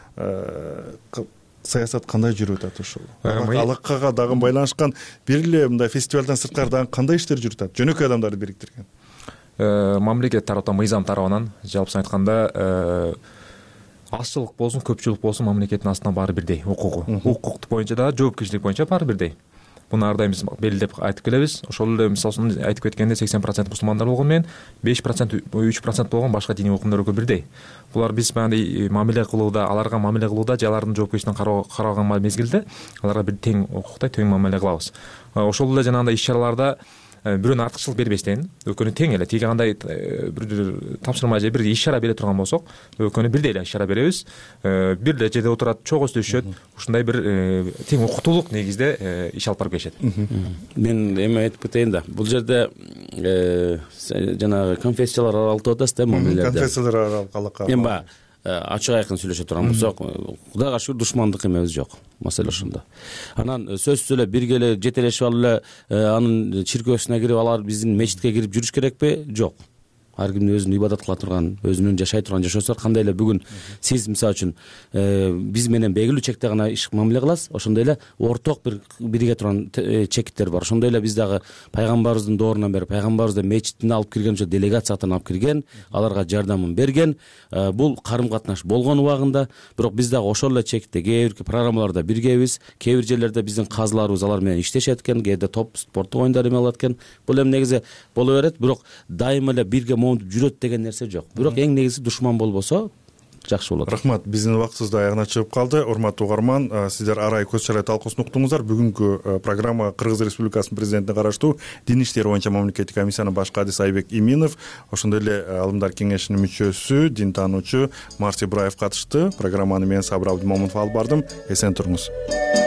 Саясат кандай жүрүп атат ушул? Алакага дагы байланышкан бир эле мындай фестивалдан сырткары дагы кандай иштер жүрүп атат? Жөнөкөй адамдарды бириктирген. Мамлекет тарабынан, мыйзам тарабынан жалпысын айтканда азчылык болсун, көпчүлүк болсун, мамлекеттин астынан баары бирдей укугу. Укук боюнча да, жоопкерчилик боюнча баары бирдей. Буну ар дайым биз белгилеп айтып келебиз. Ошол эле мисалы үчүн айтып кеткенде сексен процент мусулмандар болгон менен беш процент, үч процент болгон башка диний окумдар экөө бирдей. Булар биз баягы мамиле кылууда, аларга мамиле кылууда же алардын жоопкерчилигин караган мезгилде аларга бир тең укуктай тең мамиле кылабыз. Ошол эле жанагындай иш чараларда бирөөнү артыкчылык бербестен, экөөнү тең эле тиги кандай бир тапшырма же бир иш чара бере турган болсок, экөөнү бирдей эле иш чара беребиз. Бир эле жерде отурат, чогуу сүйлөшөт, ушундай бир тең укуктуулук негизде иш алып барып келишет. Мен эме айтып кетейин да. Бул жерде жанагы конфессиялар аралык деп атасыз да, мамилелерде. Конфессиялар аралык алака. Эми ачык айкын сүйлөшө турган болсок, Кудайга шүгүр душмандык эмебиз жок. Маселе ошондо. Анан сөзсүз эле бирге эле жетелешип алып эле анын чиркөөсүнө кирип, алар биздин мечитке кирип жүрүш керекпи? Жок. Ар кимдин өзүнүн ибадат кыла турган, өзүнүн жашай турган жашоосу бар. Кандай эле бүгүн сиз мисалы үчүн биз менен белгилүү чекте гана иш мамиле кыласыз, ошондой эле орток бир бирге турган чекиттер бар. Ошондой эле биз дагы пайгамбарыбыздын доорунан бери пайгамбарыбызды мечитине алып кирген, ошо делегациятан алып кирген, аларга жардамын берген. Бул карым катнаш болгон убагында, бирок биз дагы ошол эле чекитте кээ бир программаларда биргебиз. Кээ бир жерлерде биздин казыларыбыз алар менен иштешет экен, кээде топ спорттук оюндар эме кылат экен. Бул эми негизи боло берет, бирок дайыма эле бирге жүрөт деген нерсе жок. Бирок эң негизи душман болбосо жакшы болот. Рахмат. Биздин убактыбыз да аягына чыгып калды. Урматтуу угарман, сиздер арай көз чарай талкуусун уктуңуздар. Бүгүнкү программа Кыргыз Республикасынын президентине караштуу Дин иштери боюнча мамлекеттик комиссиянын баш кадиси Айбек Иминов, ошондой эле Алымдар кеңешинин мүчөсү, дин таануучу Марс Ибраев катышты. Программаны мен Сабыр Абдымомунов алып бардым. Эсен туруңуз.